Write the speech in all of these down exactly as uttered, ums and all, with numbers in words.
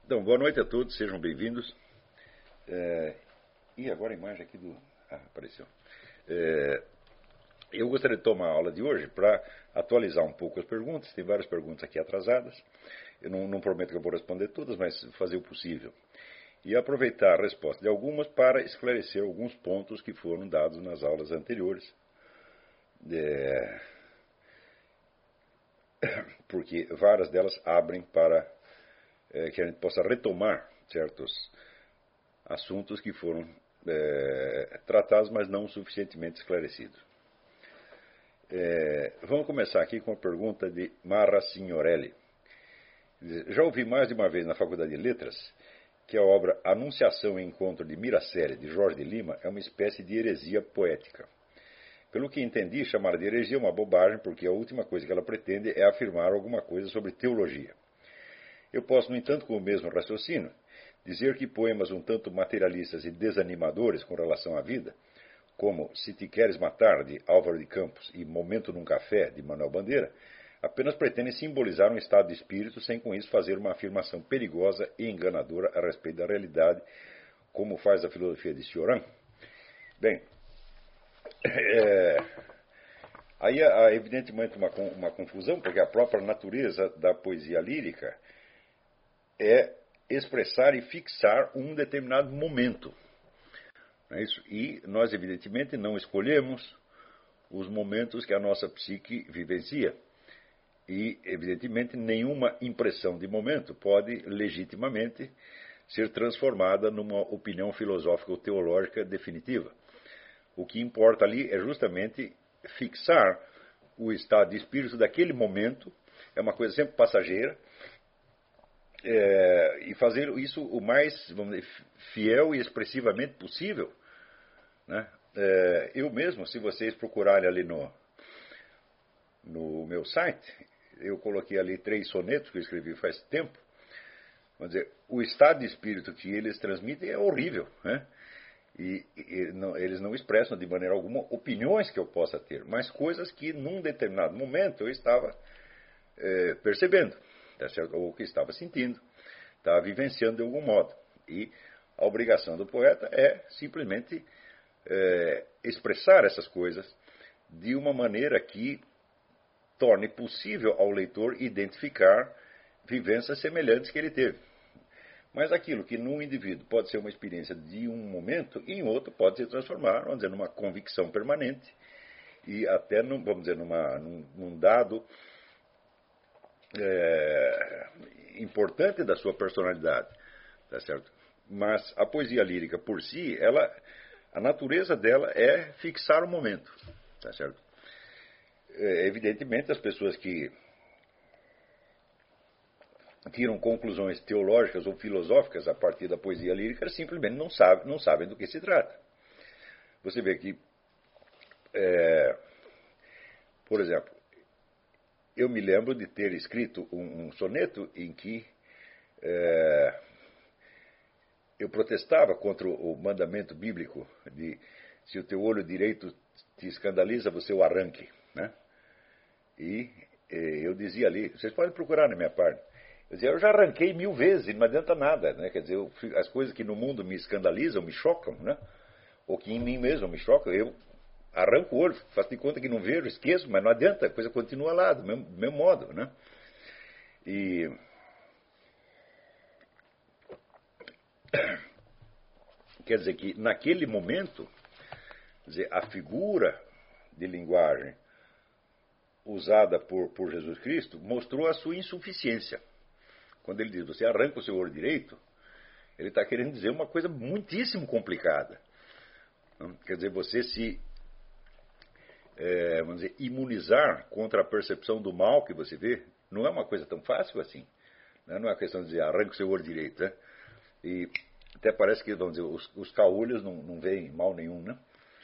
Então, boa noite a todos, sejam bem-vindos. É, e agora a imagem aqui do... Ah, apareceu. É, eu gostaria de tomar a aula de hoje para atualizar um pouco as perguntas. Tem várias perguntas aqui atrasadas. Eu não, não prometo que eu vou responder todas, mas fazer o possível. E aproveitar a resposta de algumas para esclarecer alguns pontos que foram dados nas aulas anteriores. É, porque várias delas abrem para é, que a gente possa retomar certos assuntos que foram é, tratados, mas não suficientemente esclarecidos. É, vamos começar aqui com a pergunta de Mara Signorelli. Já ouvi mais de uma vez na Faculdade de Letras que a obra Anunciação e Encontro de Mirassere, de Jorge de Lima, é uma espécie de heresia poética. Pelo que entendi, chamar de heresia é uma bobagem, porque a última coisa que ela pretende é afirmar alguma coisa sobre teologia. Eu posso, no entanto, com o mesmo raciocínio, dizer que poemas um tanto materialistas e desanimadores com relação à vida, como Se Te Queres Matar, de Álvaro de Campos, e Momento num Café, de Manuel Bandeira, apenas pretendem simbolizar um estado de espírito sem com isso fazer uma afirmação perigosa e enganadora a respeito da realidade, como faz a filosofia de Cioran. Bem, é, aí há evidentemente uma, uma confusão, porque a própria natureza da poesia lírica é expressar e fixar um determinado momento. Não é isso? E nós, evidentemente, não escolhemos os momentos que a nossa psique vivencia. E, evidentemente, nenhuma impressão de momento pode legitimamente ser transformada numa opinião filosófica ou teológica definitiva. O que importa ali é justamente fixar o estado de espírito daquele momento, é uma coisa sempre passageira, é, e fazer isso o mais, vamos dizer, fiel e expressivamente possível. Né? É, eu mesmo, se vocês procurarem ali no, no meu site, eu coloquei ali três sonetos que eu escrevi faz tempo. Vamos dizer, o estado de espírito que eles transmitem é horrível, né? E, e não, eles não expressam de maneira alguma opiniões que eu possa ter, mas coisas que num determinado momento eu estava é, percebendo, tá certo? Ou que estava sentindo, estava vivenciando de algum modo. E a obrigação do poeta é simplesmente é, expressar essas coisas de uma maneira que torne possível ao leitor identificar vivências semelhantes que ele teve. Mas aquilo que num indivíduo pode ser uma experiência de um momento, em outro pode se transformar, vamos dizer, numa convicção permanente e até, num, vamos dizer, numa, num, num dado é, importante da sua personalidade, tá certo? Mas a poesia lírica por si, ela, a natureza dela é fixar o momento, tá certo? É, evidentemente, as pessoas que tiram conclusões teológicas ou filosóficas a partir da poesia lírica simplesmente não sabem, não sabem do que se trata. Você vê que, é, por exemplo, eu me lembro de ter escrito um, um soneto em que é, eu protestava contra o, o mandamento bíblico de se o teu olho direito te escandaliza, você o arranque, né? E eu dizia ali, vocês podem procurar na minha parte, eu dizia, eu já arranquei mil vezes e não adianta nada, né? Quer dizer, eu, as coisas que no mundo me escandalizam, me chocam, né? Ou que em mim mesmo me chocam, eu arranco o olho, faço de conta que não vejo, esqueço, mas não adianta, a coisa continua lá, do mesmo, do mesmo modo, né? E quer dizer que naquele momento, quer dizer, a figura de linguagem usada por, por Jesus Cristo mostrou a sua insuficiência. Quando ele diz, você arranca o seu olho direito, ele está querendo dizer uma coisa muitíssimo complicada. Quer dizer, você se é, vamos dizer, imunizar contra a percepção do mal que você vê, não é uma coisa tão fácil assim. Né? Não é uma questão de dizer, arranca o seu olho direito. Né? E até parece que, vamos dizer, os, os caolhos não, não veem mal nenhum. Né?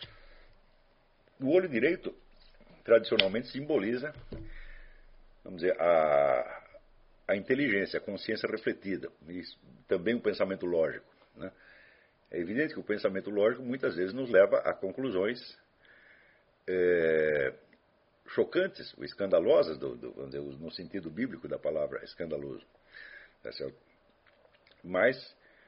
O olho direito tradicionalmente simboliza, vamos dizer, a, a inteligência, a consciência refletida, e também o pensamento lógico. Né? É evidente que o pensamento lógico muitas vezes nos leva a conclusões é, chocantes, ou escandalosas, do, do, vamos dizer, no sentido bíblico da palavra escandaloso. Tá certo? Mas,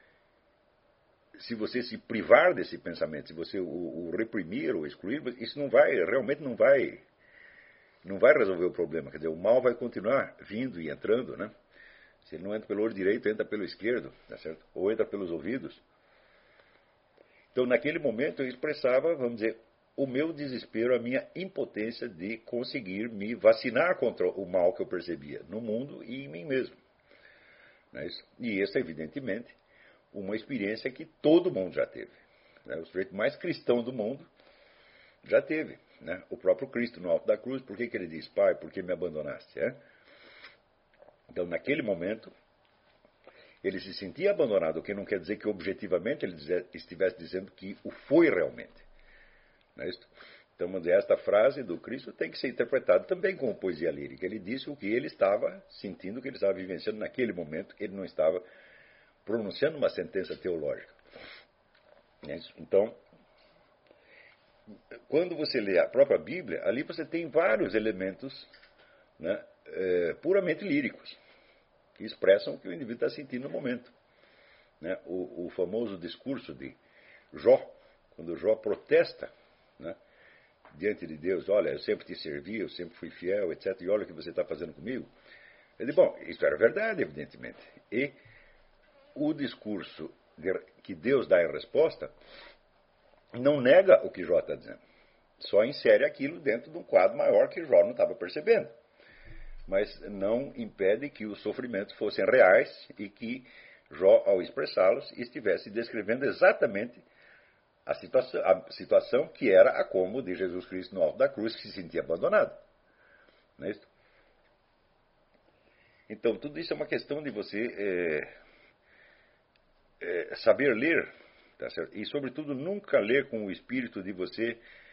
se você se privar desse pensamento, se você o, o reprimir ou excluir, isso não vai, realmente não vai, não vai resolver o problema. Quer dizer, o mal vai continuar vindo e entrando, né? Se ele não entra pelo olho direito, entra pelo esquerdo, tá certo? Ou entra pelos ouvidos. Então, naquele momento, eu expressava, vamos dizer, o meu desespero, a minha impotência de conseguir me vacinar contra o mal que eu percebia no mundo e em mim mesmo. Não é isso? E essa, evidentemente, uma experiência que todo mundo já teve. Né? O sujeito mais cristão do mundo já teve. Né? O próprio Cristo no alto da cruz, por que, que ele diz, Pai, por que me abandonaste? É? Então, naquele momento, ele se sentia abandonado, o que não quer dizer que objetivamente ele estivesse dizendo que o foi realmente. Não é isso? Então, vamos dizer, esta frase do Cristo tem que ser interpretada também como poesia lírica. Ele disse o que ele estava sentindo, o que ele estava vivenciando naquele momento, ele não estava pronunciando uma sentença teológica. Não é isso? Então, quando você lê a própria Bíblia, ali você tem vários elementos, né, é, puramente líricos, que expressam o que o indivíduo está sentindo no momento. Né? O, o famoso discurso de Jó, quando Jó protesta, né, diante de Deus, olha, eu sempre te servi, eu sempre fui fiel, etcétera, e olha o que você está fazendo comigo. Ele diz, bom, isso era verdade, evidentemente. E o discurso que Deus dá em resposta não nega o que Jó está dizendo. Só insere aquilo dentro de um quadro maior que Jó não estava percebendo. Mas não impede que os sofrimentos fossem reais e que Jó, ao expressá-los, estivesse descrevendo exatamente a situação, a situação que era a como de Jesus Cristo no alto da cruz, que se sentia abandonado. Não é isso? Então, tudo isso é uma questão de você é, é, saber ler, tá certo? E, sobretudo, nunca ler com o espírito de você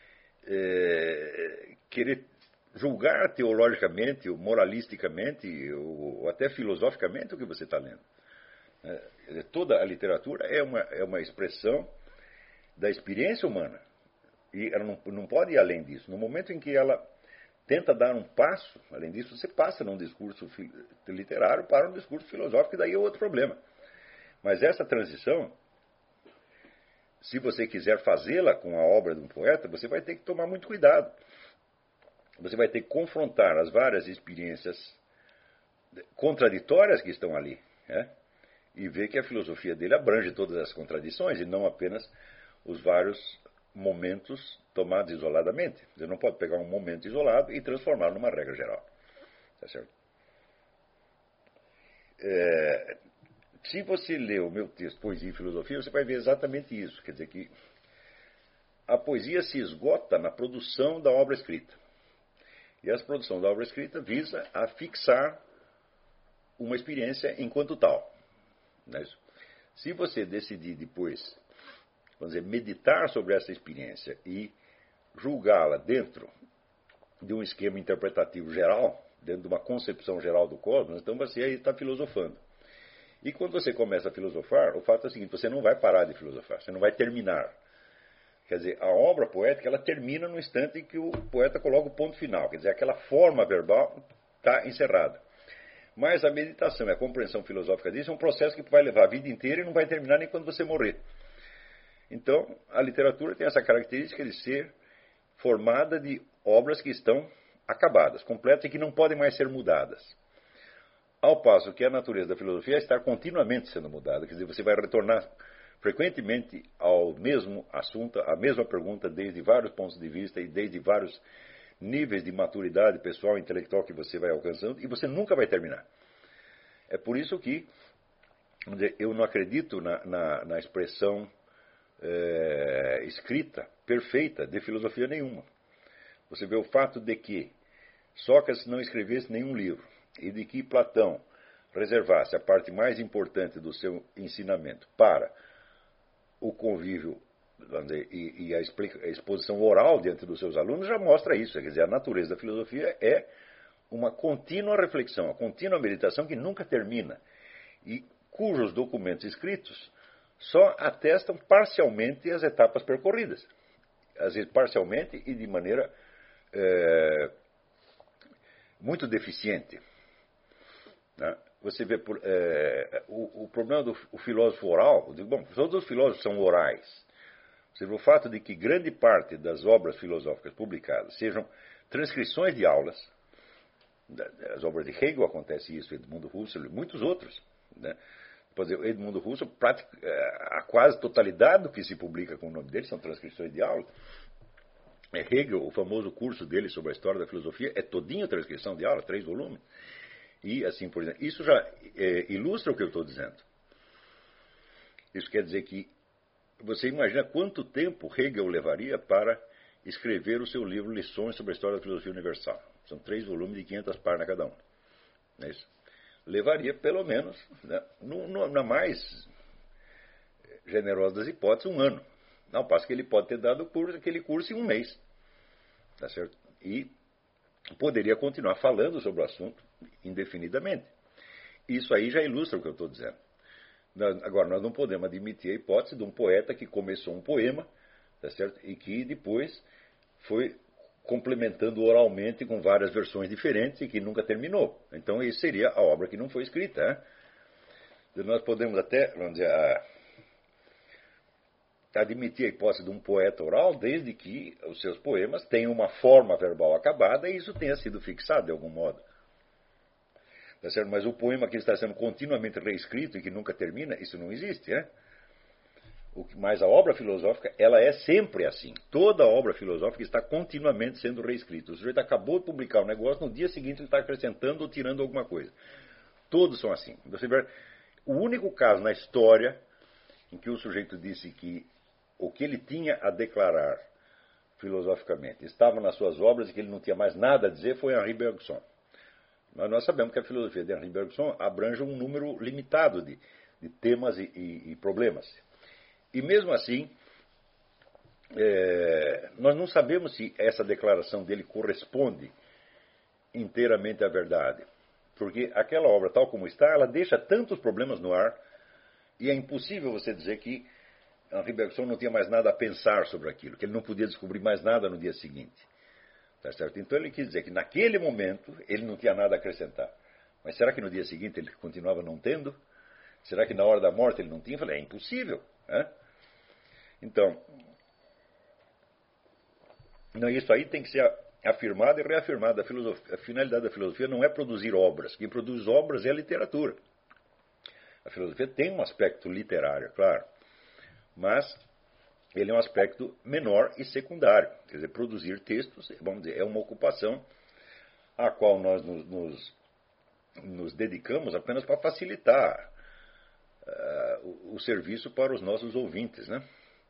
é, querer julgar teologicamente, ou moralisticamente, ou até filosoficamente o que você está lendo. É, toda a literatura é uma, é uma expressão da experiência humana. E ela não, não pode ir além disso. No momento em que ela tenta dar um passo, além disso, você passa num discurso literário para um discurso filosófico, e daí é outro problema. Mas essa transição, se você quiser fazê-la com a obra de um poeta, você vai ter que tomar muito cuidado. Você vai ter que confrontar as várias experiências contraditórias que estão ali, né? E ver que a filosofia dele abrange todas as contradições e não apenas os vários momentos tomados isoladamente. Você não pode pegar um momento isolado e transformá-lo numa regra geral. Tá certo? É, se você lê o meu texto Poesia e Filosofia, você vai ver exatamente isso. Quer dizer que a poesia se esgota na produção da obra escrita. E essa produção da obra escrita visa a fixar uma experiência enquanto tal. Não é isso? Se você decidir depois, vamos dizer, meditar sobre essa experiência e julgá-la dentro de um esquema interpretativo geral, dentro de uma concepção geral do cosmos, então você aí está filosofando. E quando você começa a filosofar, o fato é o seguinte, você não vai parar de filosofar, você não vai terminar. Quer dizer, a obra poética, ela termina no instante em que o poeta coloca o ponto final. Quer dizer, aquela forma verbal está encerrada. Mas a meditação e a compreensão filosófica disso é um processo que vai levar a vida inteira e não vai terminar nem quando você morrer. Então, a literatura tem essa característica de ser formada de obras que estão acabadas, completas e que não podem mais ser mudadas. Ao passo que a natureza da filosofia é estar continuamente sendo mudada. Quer dizer, você vai retornar frequentemente ao mesmo assunto, à mesma pergunta, desde vários pontos de vista e desde vários níveis de maturidade pessoal e intelectual que você vai alcançando, e você nunca vai terminar. É por isso que, vamos dizer, eu não acredito na, na, na expressão é, escrita, perfeita, de filosofia nenhuma. Você vê o fato de que Sócrates não escrevesse nenhum livro, e de que Platão reservasse a parte mais importante do seu ensinamento para o convívio, vamos dizer, e, e a, explica, a exposição oral diante dos seus alunos, já mostra isso. Quer dizer, a natureza da filosofia é uma contínua reflexão, uma contínua meditação que nunca termina, e cujos documentos escritos só atestam parcialmente as etapas percorridas. Às vezes parcialmente e de maneira é, muito deficiente. Né? você vê por, é, o, o problema do o filósofo oral, bom, todos os filósofos são orais. Você vê o fato de que grande parte das obras filosóficas publicadas sejam transcrições de aulas. As obras de Hegel acontece isso, Edmundo Husserl e muitos outros. Né? Por exemplo, Edmundo Husserl, a quase totalidade do que se publica com o nome dele são transcrições de aula. Hegel, o famoso curso dele sobre a história da filosofia, é todinho transcrição de aula, três volumes. E assim por exemplo. Isso já é, ilustra o que eu estou dizendo. Isso quer dizer que você imagina quanto tempo Hegel levaria para escrever o seu livro Lições sobre a História da Filosofia Universal. São três volumes de quinhentas páginas cada um. Não é isso? Levaria pelo menos, né, no, no, na mais generosa das hipóteses, um ano. Não, passo que ele pode ter dado curso, aquele curso em um mês. Tá certo? E poderia continuar falando sobre o assunto indefinidamente. Isso aí já ilustra o que eu estou dizendo. Agora, nós não podemos admitir a hipótese de um poeta que começou um poema, tá certo? E que depois foi complementando oralmente com várias versões diferentes e que nunca terminou. Então, isso seria a obra que não foi escrita. Né? Nós podemos até, vamos dizer, a, admitir a hipótese de um poeta oral desde que os seus poemas tenham uma forma verbal acabada e isso tenha sido fixado de algum modo. Tá certo? Mas o poema que está sendo continuamente reescrito e que nunca termina, isso não existe. Né? O, mas a obra filosófica, ela é sempre assim. Toda obra filosófica está continuamente sendo reescrita. O sujeito acabou de publicar um negócio, no dia seguinte ele está acrescentando ou tirando alguma coisa. Todos são assim. Você vê, o único caso na história em que o sujeito disse que o que ele tinha a declarar filosoficamente estava nas suas obras e que ele não tinha mais nada a dizer foi Henri Bergson. Mas nós sabemos que a filosofia de Henri Bergson abrange um número limitado de, de temas e, e, e problemas. E mesmo assim, é, nós não sabemos se essa declaração dele corresponde inteiramente à verdade. Porque aquela obra, tal como está, ela deixa tantos problemas no ar e é impossível você dizer que Henri Bergson não tinha mais nada a pensar sobre aquilo, que ele não podia descobrir mais nada no dia seguinte. Tá certo? Então ele quis dizer que naquele momento ele não tinha nada a acrescentar. Mas será que no dia seguinte ele continuava não tendo? Será que na hora da morte ele não tinha? Eu falei, é impossível. Né? Então, não, isso aí tem que ser afirmado e reafirmado. A, filosofia, a finalidade da filosofia não é produzir obras. Quem produz obras é a literatura. A filosofia tem um aspecto literário, claro. Mas ele é um aspecto menor e secundário. Quer dizer, produzir textos, vamos dizer, é uma ocupação a qual nós nos, nos, nos dedicamos apenas para facilitar uh, o, o serviço para os nossos ouvintes. Né?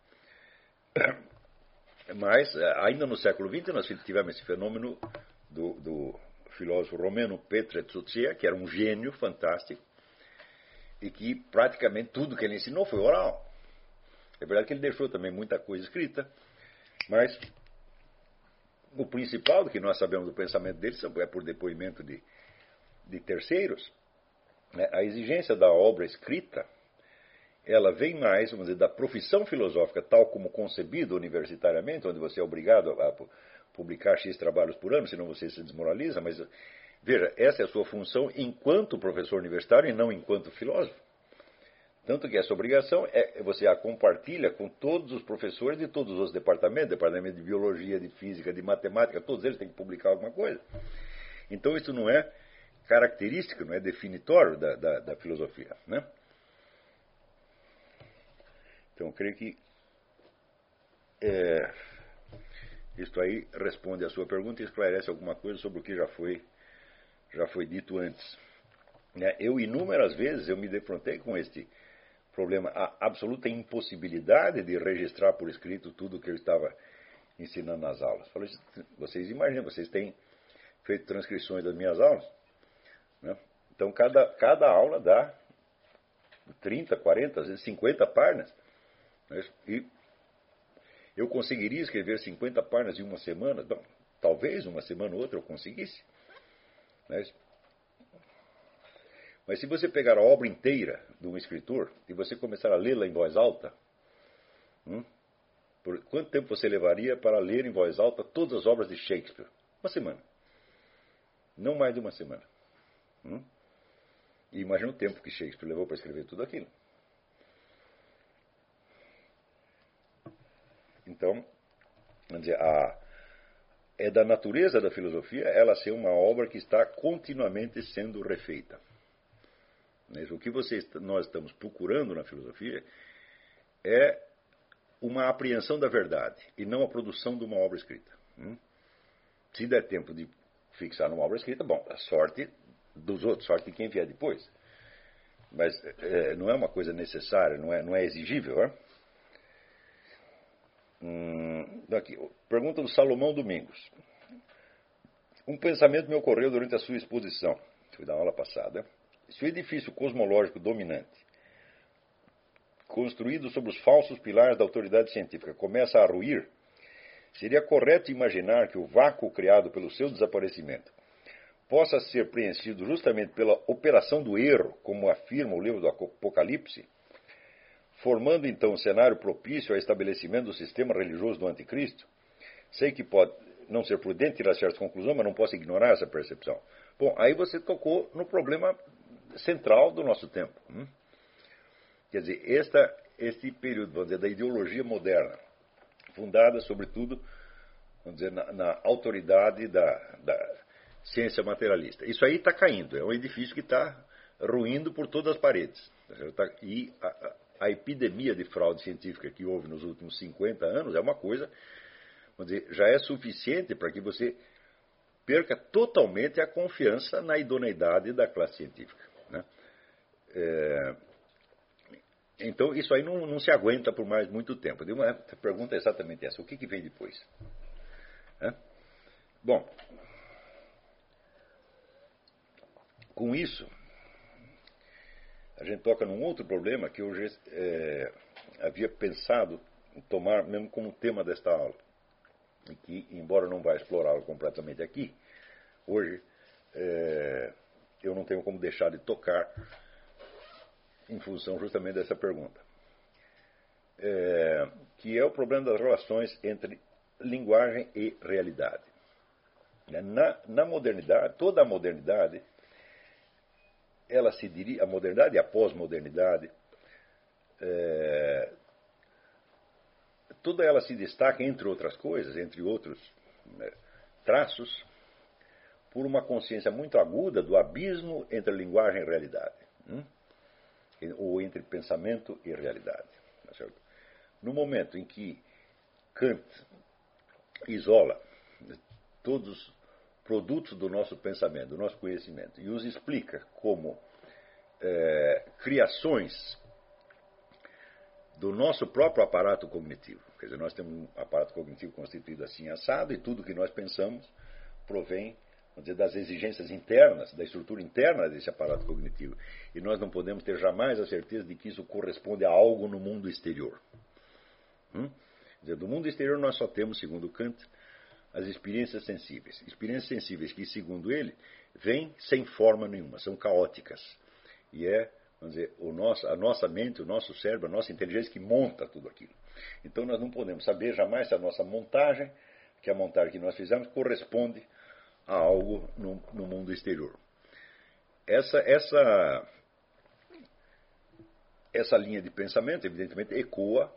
Mas, uh, ainda no século vinte, nós tivemos esse fenômeno do, do filósofo romeno Petre Tsutsea, que era um gênio fantástico, e que praticamente tudo que ele ensinou foi oral. É verdade que ele deixou também muita coisa escrita, mas o principal do que nós sabemos do pensamento dele é por depoimento de, de terceiros. Né? A exigência da obra escrita, ela vem mais, vamos dizer, da profissão filosófica tal como concebida universitariamente, onde você é obrigado a publicar X trabalhos por ano, senão você se desmoraliza, mas veja, essa é a sua função enquanto professor universitário e não enquanto filósofo. Tanto que essa obrigação é você a compartilha com todos os professores de todos os departamentos, departamento de biologia, de física, de matemática, todos eles têm que publicar alguma coisa. Então isso não é característico, não é definitório da, da, da filosofia. Né? Então eu creio que é, isto aí responde à sua pergunta e esclarece alguma coisa sobre o que já foi, já foi dito antes. Né? Eu inúmeras vezes eu me defrontei com este problema, a absoluta impossibilidade de registrar por escrito tudo o que eu estava ensinando nas aulas. Falei, vocês imaginam, vocês têm feito transcrições das minhas aulas? Né? Então, cada, cada aula dá trinta, quarenta, às vezes cinquenta páginas. Né? E eu conseguiria escrever cinquenta páginas em uma semana? Bom, talvez uma semana ou outra eu conseguisse. Né? Mas se você pegar a obra inteira de um escritor e você começar a lê-la em voz alta, hum, por quanto tempo você levaria para ler em voz alta todas as obras de Shakespeare? Uma semana. Não mais de uma semana. Hum? E imagina o tempo que Shakespeare levou para escrever tudo aquilo. Então, vamos dizer, a, é da natureza da filosofia ela ser uma obra que está continuamente sendo refeita. O que vocês, nós estamos procurando na filosofia é uma apreensão da verdade e não a produção de uma obra escrita. Se der tempo de fixar numa obra escrita, bom, a sorte dos outros, sorte de quem vier depois. Mas é, não é uma coisa necessária, não é, não é exigível. É? Hum, aqui, pergunta do Salomão Domingos. Um pensamento me ocorreu durante a sua exposição, foi da aula passada. Se o edifício cosmológico dominante, construído sobre os falsos pilares da autoridade científica, começa a ruir, seria correto imaginar que o vácuo criado pelo seu desaparecimento possa ser preenchido justamente pela operação do erro, como afirma o livro do Apocalipse, formando então um cenário propício ao estabelecimento do sistema religioso do anticristo? Sei que pode não ser prudente tirar certas conclusões, mas não posso ignorar essa percepção. Bom, aí você tocou no problema central do nosso tempo. Hum? Quer dizer, esta, este período, vamos dizer, da ideologia moderna, fundada, sobretudo, vamos dizer, na, na autoridade da, da ciência materialista. Isso aí está caindo, é um edifício que está ruindo por todas as paredes. E a, a epidemia de fraude científica que houve nos últimos cinquenta anos é uma coisa, vamos dizer, já é suficiente para que você perca totalmente a confiança na idoneidade da classe científica. Né? É, então, isso aí não, não se aguenta por mais muito tempo. A pergunta é exatamente essa: o que, que vem depois? É? Bom, com isso, a gente toca num outro problema que eu já é, havia pensado em tomar mesmo como tema desta aula. E que, embora não vá explorá-lo completamente aqui, hoje é, eu não tenho como deixar de tocar em função justamente dessa pergunta. É, que é o problema das relações entre linguagem e realidade. Na, na modernidade, toda a modernidade, ela se dirige, a modernidade e a pós-modernidade, é, toda ela se destaca, entre outras coisas, entre outros né, traços, por uma consciência muito aguda do abismo entre linguagem e realidade. Hum? Ou entre pensamento e realidade. Tá certo? No momento em que Kant isola todos os produtos do nosso pensamento, do nosso conhecimento, e os explica como é, criações do nosso próprio aparato cognitivo. Quer dizer, nós temos um aparato cognitivo constituído assim assado, e tudo que nós pensamos provém, vamos dizer, das exigências internas, da estrutura interna desse aparato cognitivo. E nós não podemos ter jamais a certeza de que isso corresponde a algo no mundo exterior. Hum? Quer dizer, do mundo exterior nós só temos, segundo Kant, as experiências sensíveis. Experiências sensíveis que, segundo ele, vêm sem forma nenhuma, são caóticas. E é, vamos dizer, o nosso, a nossa mente, o nosso cérebro, a nossa inteligência que monta tudo aquilo. Então nós não podemos saber jamais se a nossa montagem, que a montagem que nós fizemos, corresponde a algo no, no mundo exterior. Essa, essa, essa linha de pensamento, evidentemente, ecoa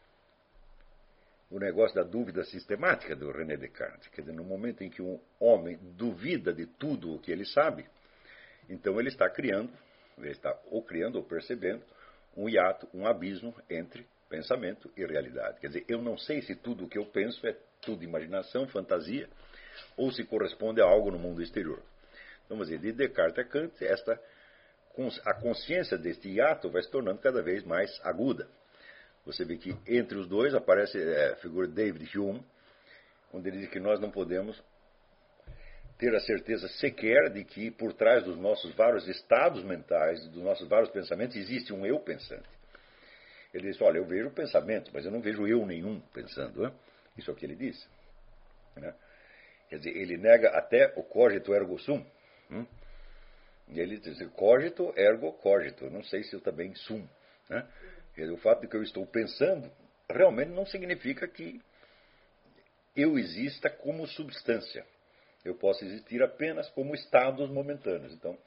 o negócio da dúvida sistemática do René Descartes. Quer dizer, no momento em que um homem duvida de tudo o que ele sabe, então ele está criando, ele está ou criando ou percebendo um hiato, um abismo entre pensamento e realidade. Quer dizer, eu não sei se tudo o que eu penso é tudo imaginação, fantasia, ou se corresponde a algo no mundo exterior. Então, vamos dizer, de Descartes a Kant, esta, a consciência deste hiato vai se tornando cada vez mais aguda. Você vê que entre os dois aparece é, a figura de David Hume, onde ele diz que nós não podemos ter a certeza sequer de que por trás dos nossos vários estados mentais, dos nossos vários pensamentos, existe um eu pensante. Ele diz, olha, eu vejo pensamento, mas eu não vejo eu nenhum pensando. Né? Isso é o que ele diz. Né? Quer dizer, ele nega até o cogito ergo sum. Hum? E ele diz, cogito ergo cogito. Não sei se eu também sum. Né? Quer dizer, o fato de que eu estou pensando realmente não significa que eu exista como substância. Eu posso existir apenas como estados momentâneos. Então,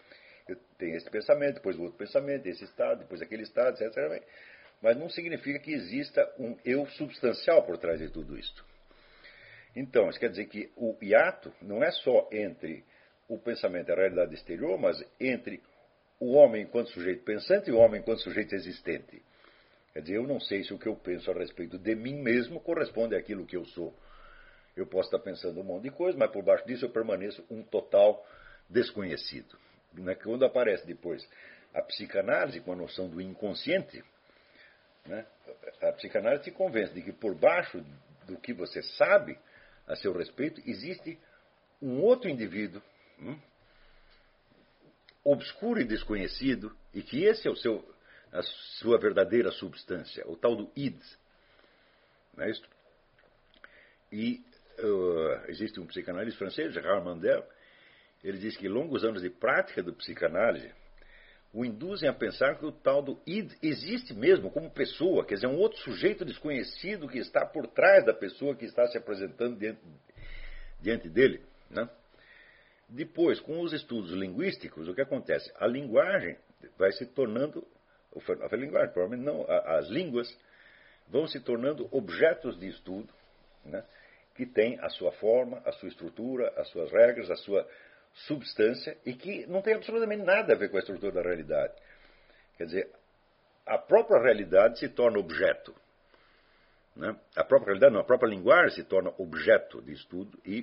tem esse pensamento, depois o outro pensamento, esse estado, depois aquele estado, etcétera. Mas não significa que exista um eu substancial por trás de tudo isso. Então, isso quer dizer que o hiato não é só entre o pensamento e a realidade exterior, mas entre o homem enquanto sujeito pensante e o homem enquanto sujeito existente. Quer dizer, eu não sei se o que eu penso a respeito de mim mesmo corresponde àquilo que eu sou. Eu posso estar pensando um monte de coisa, mas por baixo disso eu permaneço um total desconhecido. Quando aparece depois a psicanálise com a noção do inconsciente, né, a psicanálise te convence de que por baixo do que você sabe a seu respeito existe um outro indivíduo, hum, obscuro e desconhecido, e que esse é o seu, a sua verdadeira substância, o tal do id. Não é isso? E uh, existe um psicanalista francês, Gérard Mandel, ele diz que longos anos de prática do psicanálise o induzem a pensar que o tal do id existe mesmo como pessoa, quer dizer, um outro sujeito desconhecido que está por trás da pessoa que está se apresentando diante, diante dele. Né? Depois, com os estudos linguísticos, o que acontece? A linguagem vai se tornando, a linguagem, provavelmente não, as línguas vão se tornando objetos de estudo, né, que têm a sua forma, a sua estrutura, as suas regras, a sua substância, e que não tem absolutamente nada a ver com a estrutura da realidade. Quer dizer, a própria realidade se torna objeto. Né? A própria realidade, não, a própria linguagem se torna objeto de estudo e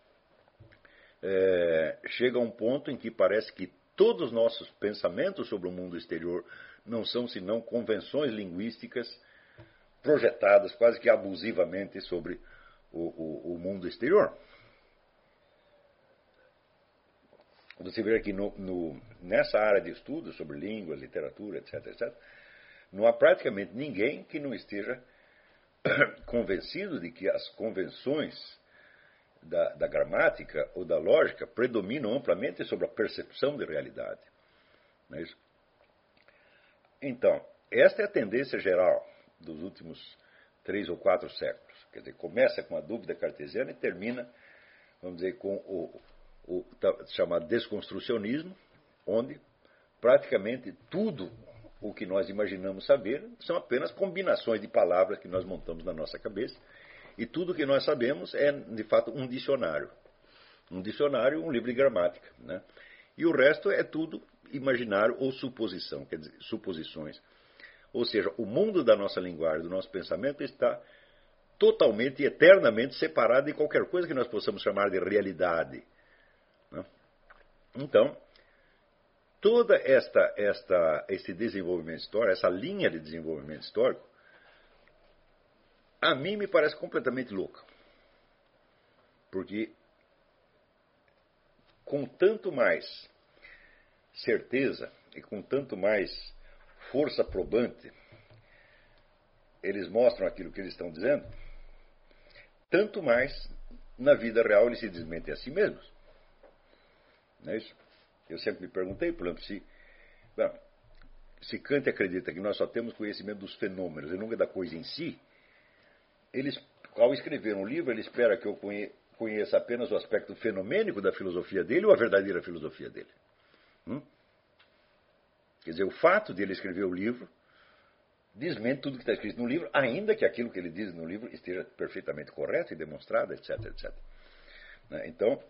é, chega a um ponto em que parece que todos os nossos pensamentos sobre o mundo exterior não são senão convenções linguísticas projetadas quase que abusivamente sobre o, o, o mundo exterior. Você vê aqui no, no, nessa área de estudo sobre língua, literatura, etc, etcétera, não há praticamente ninguém que não esteja convencido de que as convenções da, da gramática ou da lógica predominam amplamente sobre a percepção de realidade. Não é isso? Então, esta é a tendência geral dos últimos três ou quatro séculos. Quer dizer, começa com a dúvida cartesiana e termina, vamos dizer, com o, o chamado desconstrucionismo, onde praticamente tudo o que nós imaginamos saber são apenas combinações de palavras que nós montamos na nossa cabeça, e tudo o que nós sabemos é, de fato, um dicionário. Um dicionário, um livro de gramática. Né? E o resto é tudo imaginário ou suposição, quer dizer, suposições. Ou seja, o mundo da nossa linguagem, do nosso pensamento, está totalmente e eternamente separado de qualquer coisa que nós possamos chamar de realidade. Né? Então, todo esta, esta, esse desenvolvimento histórico, essa linha de desenvolvimento histórico, a mim me parece completamente louca. Porque, com tanto mais certeza e com tanto mais força probante eles mostram aquilo que eles estão dizendo, tanto mais na vida real eles se desmentem a si mesmos. Não é isso? Eu sempre me perguntei, por exemplo, se, bom, se Kant acredita que nós só temos conhecimento dos fenômenos e nunca da coisa em si, eles, ao escrever um livro, ele espera que eu conheça apenas o aspecto fenomênico da filosofia dele ou a verdadeira filosofia dele. Hum? Quer dizer, o fato de ele escrever o livro desmente tudo que está escrito no livro, ainda que aquilo que ele diz no livro esteja perfeitamente correto e demonstrado, etc, etcétera. Então,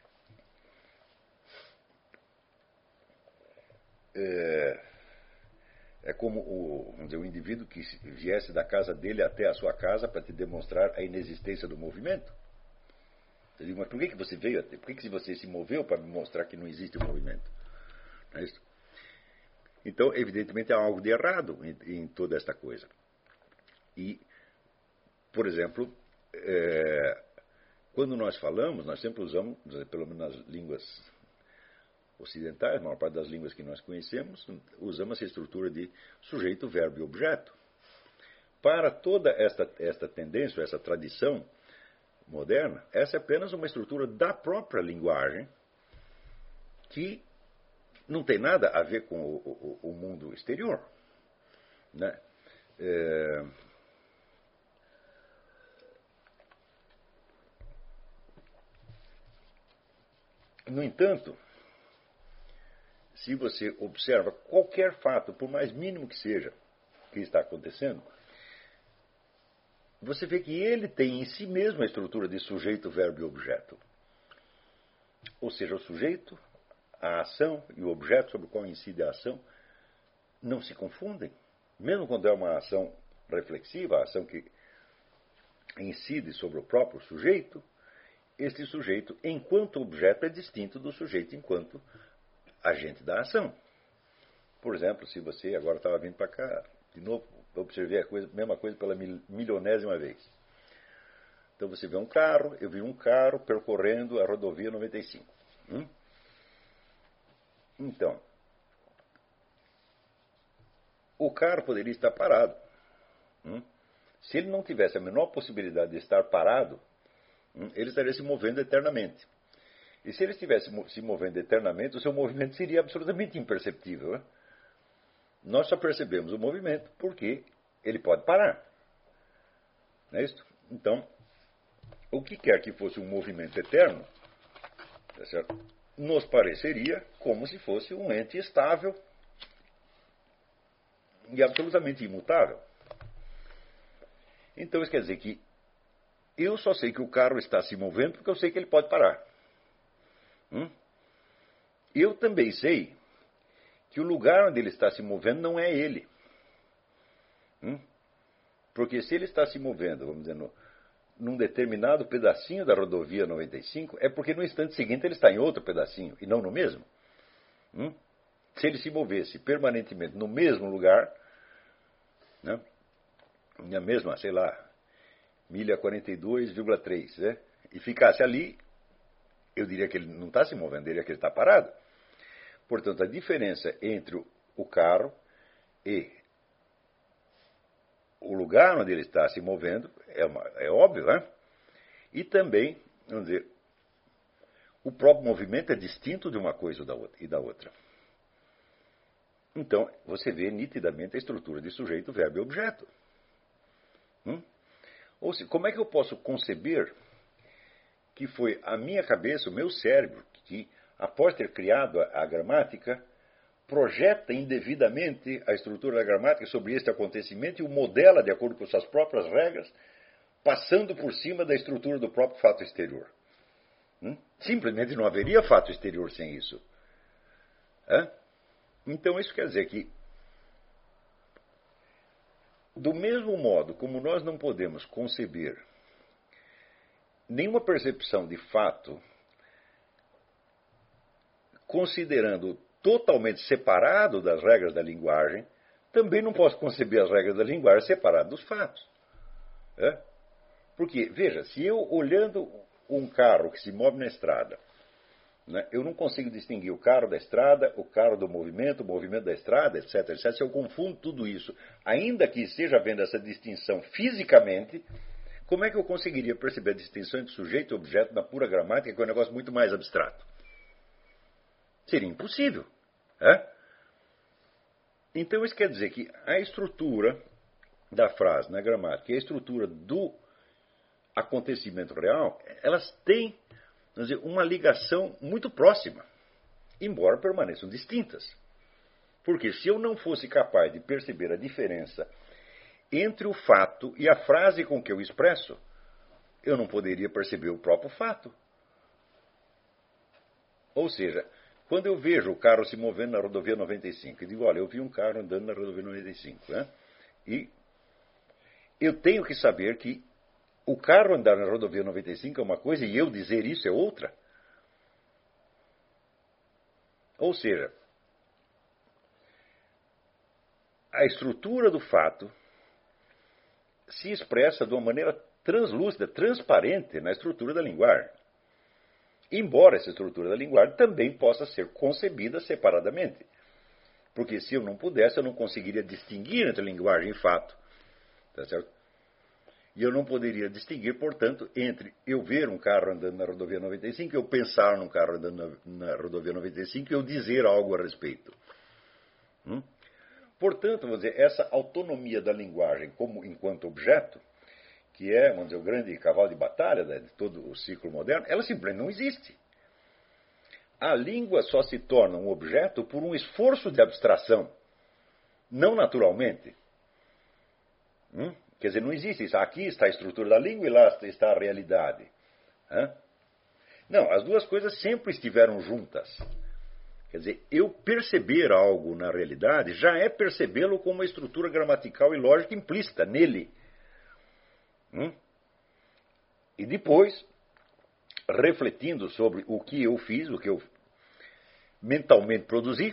é, é como o, vamos dizer, o indivíduo que viesse da casa dele até a sua casa para te demonstrar a inexistência do movimento. Eu digo, mas por que, que você veio até? Por que, que você se moveu para me mostrar que não existe o movimento? Não é isso? Então, evidentemente, há algo de errado em, em toda esta coisa. E, por exemplo, é, quando nós falamos, nós sempre usamos, pelo menos nas línguas ocidentais, a maior parte das línguas que nós conhecemos, usamos essa estrutura de sujeito, verbo e objeto. Para toda esta, esta tendência, essa tradição moderna, essa é apenas uma estrutura da própria linguagem que não tem nada a ver com o, o, o mundo exterior. Né? É... No entanto, se você observa qualquer fato, por mais mínimo que seja, que está acontecendo, você vê que ele tem em si mesmo a estrutura de sujeito, verbo e objeto. Ou seja, o sujeito, a ação e o objeto sobre o qual incide a ação não se confundem. Mesmo quando é uma ação reflexiva, a ação que incide sobre o próprio sujeito, este sujeito, enquanto objeto, é distinto do sujeito enquanto agente da ação. Por exemplo, se você agora estava vindo para cá, de novo, observei a coisa, mesma coisa pela mil, milionésima vez. Então você vê um carro, eu vi um carro percorrendo a rodovia noventa e cinco. Hum? Então, o carro poderia estar parado. Hum? Se ele não tivesse a menor possibilidade de estar parado, hum, ele estaria se movendo eternamente. E se ele estivesse se movendo eternamente, o seu movimento seria absolutamente imperceptível. Né? Nós só percebemos o movimento porque ele pode parar. Não é isso? Então, o que quer que fosse um movimento eterno, tá certo? Nos pareceria como se fosse um ente estável e absolutamente imutável. Então isso quer dizer que eu só sei que o carro está se movendo porque eu sei que ele pode parar. Hum? Eu também sei que o lugar onde ele está se movendo não é ele. Hum? Porque se ele está se movendo, vamos dizer, no, num determinado pedacinho da rodovia noventa e cinco, é porque no instante seguinte ele está em outro pedacinho, e não no mesmo. Hum? Se ele se movesse permanentemente no mesmo lugar, né, na mesma, sei lá, milha quarenta e dois vírgula três, né, e ficasse ali, eu diria que ele não está se movendo, eu diria que ele está parado. Portanto, a diferença entre o carro e o lugar onde ele está se movendo é, uma, é óbvio, né? E também, vamos dizer, o próprio movimento é distinto de uma coisa e da outra. Então, você vê nitidamente a estrutura de sujeito, verbo e objeto. Hum? Ou seja, como é que eu posso conceber que foi a minha cabeça, o meu cérebro, que, após ter criado a, a gramática, projeta indevidamente a estrutura da gramática sobre este acontecimento e o modela de acordo com suas próprias regras, passando por cima da estrutura do próprio fato exterior. Hum? Simplesmente não haveria fato exterior sem isso. Hã? Então isso quer dizer que, do mesmo modo como nós não podemos conceber nenhuma percepção de fato considerando totalmente separado das regras da linguagem, também não posso conceber as regras da linguagem separadas dos fatos. É? Porque, veja, se eu olhando um carro que se move na estrada, né, eu não consigo distinguir o carro da estrada, o carro do movimento, o movimento da estrada, etc, etcétera. Se eu confundo tudo isso, ainda que esteja havendo essa distinção fisicamente, como é que eu conseguiria perceber a distinção entre sujeito e objeto na pura gramática, que é um negócio muito mais abstrato? Seria impossível. É? Então isso quer dizer que a estrutura da frase na gramática e a estrutura do acontecimento real, elas têm, vamos dizer, uma ligação muito próxima, embora permaneçam distintas. Porque se eu não fosse capaz de perceber a diferença entre o fato e a frase com que eu expresso, eu não poderia perceber o próprio fato. Ou seja, quando eu vejo o carro se movendo na rodovia noventa e cinco, eu digo, olha, eu vi um carro andando na rodovia noventa e cinco, né? E eu tenho que saber que o carro andar na rodovia noventa e cinco é uma coisa e eu dizer isso é outra. Ou seja, a estrutura do fato se expressa de uma maneira translúcida, transparente na estrutura da linguagem. Embora essa estrutura da linguagem também possa ser concebida separadamente. Porque se eu não pudesse, eu não conseguiria distinguir entre linguagem e fato. Tá certo? E eu não poderia distinguir, portanto, entre eu ver um carro andando na rodovia noventa e cinco, eu pensar num carro andando na, na rodovia noventa e cinco e eu dizer algo a respeito. Hum? Portanto, vamos dizer, essa autonomia da linguagem como enquanto objeto, que é, vamos dizer, o grande cavalo de batalha de todo o ciclo moderno, ela simplesmente não existe. a língua só se torna um objeto por um esforço de abstração, não naturalmente. Hum? Quer dizer, não existe isso. Aqui está a estrutura da língua e lá está a realidade. Hã? Não, as duas coisas sempre estiveram juntas. Quer dizer, eu perceber algo na realidade já é percebê-lo com uma estrutura gramatical e lógica implícita nele. Hum? E depois, refletindo sobre o que eu fiz, o que eu mentalmente produzi,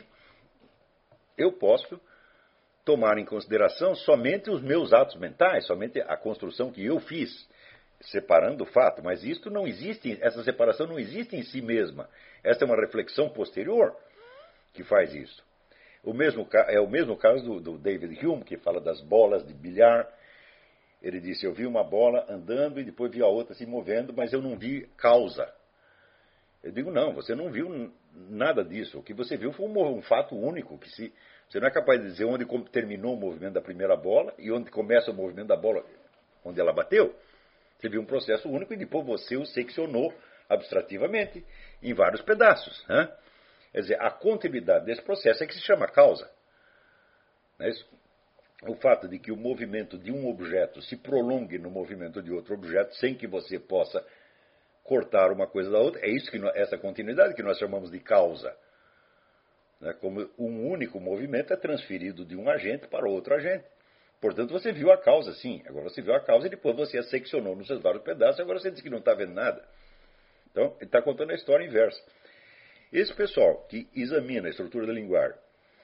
eu posso tomar em consideração somente os meus atos mentais, somente a construção que eu fiz, separando o fato. Mas isto não existe, essa separação não existe em si mesma. Esta é uma reflexão posterior que faz isso. O mesmo, é o mesmo caso do, do David Hume, que fala das bolas de bilhar. Ele disse, eu vi uma bola andando e depois vi a outra se movendo, mas eu não vi causa. Eu digo, não, você não viu nada disso. O que você viu foi um, um fato único, que se, você não é capaz de dizer onde terminou o movimento da primeira bola e onde começa o movimento da bola, onde ela bateu. Você viu um processo único e depois você o seccionou abstrativamente em vários pedaços. Né? Quer dizer, a continuidade desse processo é que se chama causa. Não é isso? O fato de que o movimento de um objeto se prolongue no movimento de outro objeto sem que você possa cortar uma coisa da outra, é isso que essa continuidade que nós chamamos de causa. Né? Como um único movimento é transferido de um agente para outro agente. Portanto, você viu a causa, sim. Agora você viu a causa e depois você a seccionou nos seus vários pedaços, agora você diz que não está vendo nada. Então, ele está contando a história inversa. Esse pessoal que examina a estrutura da linguagem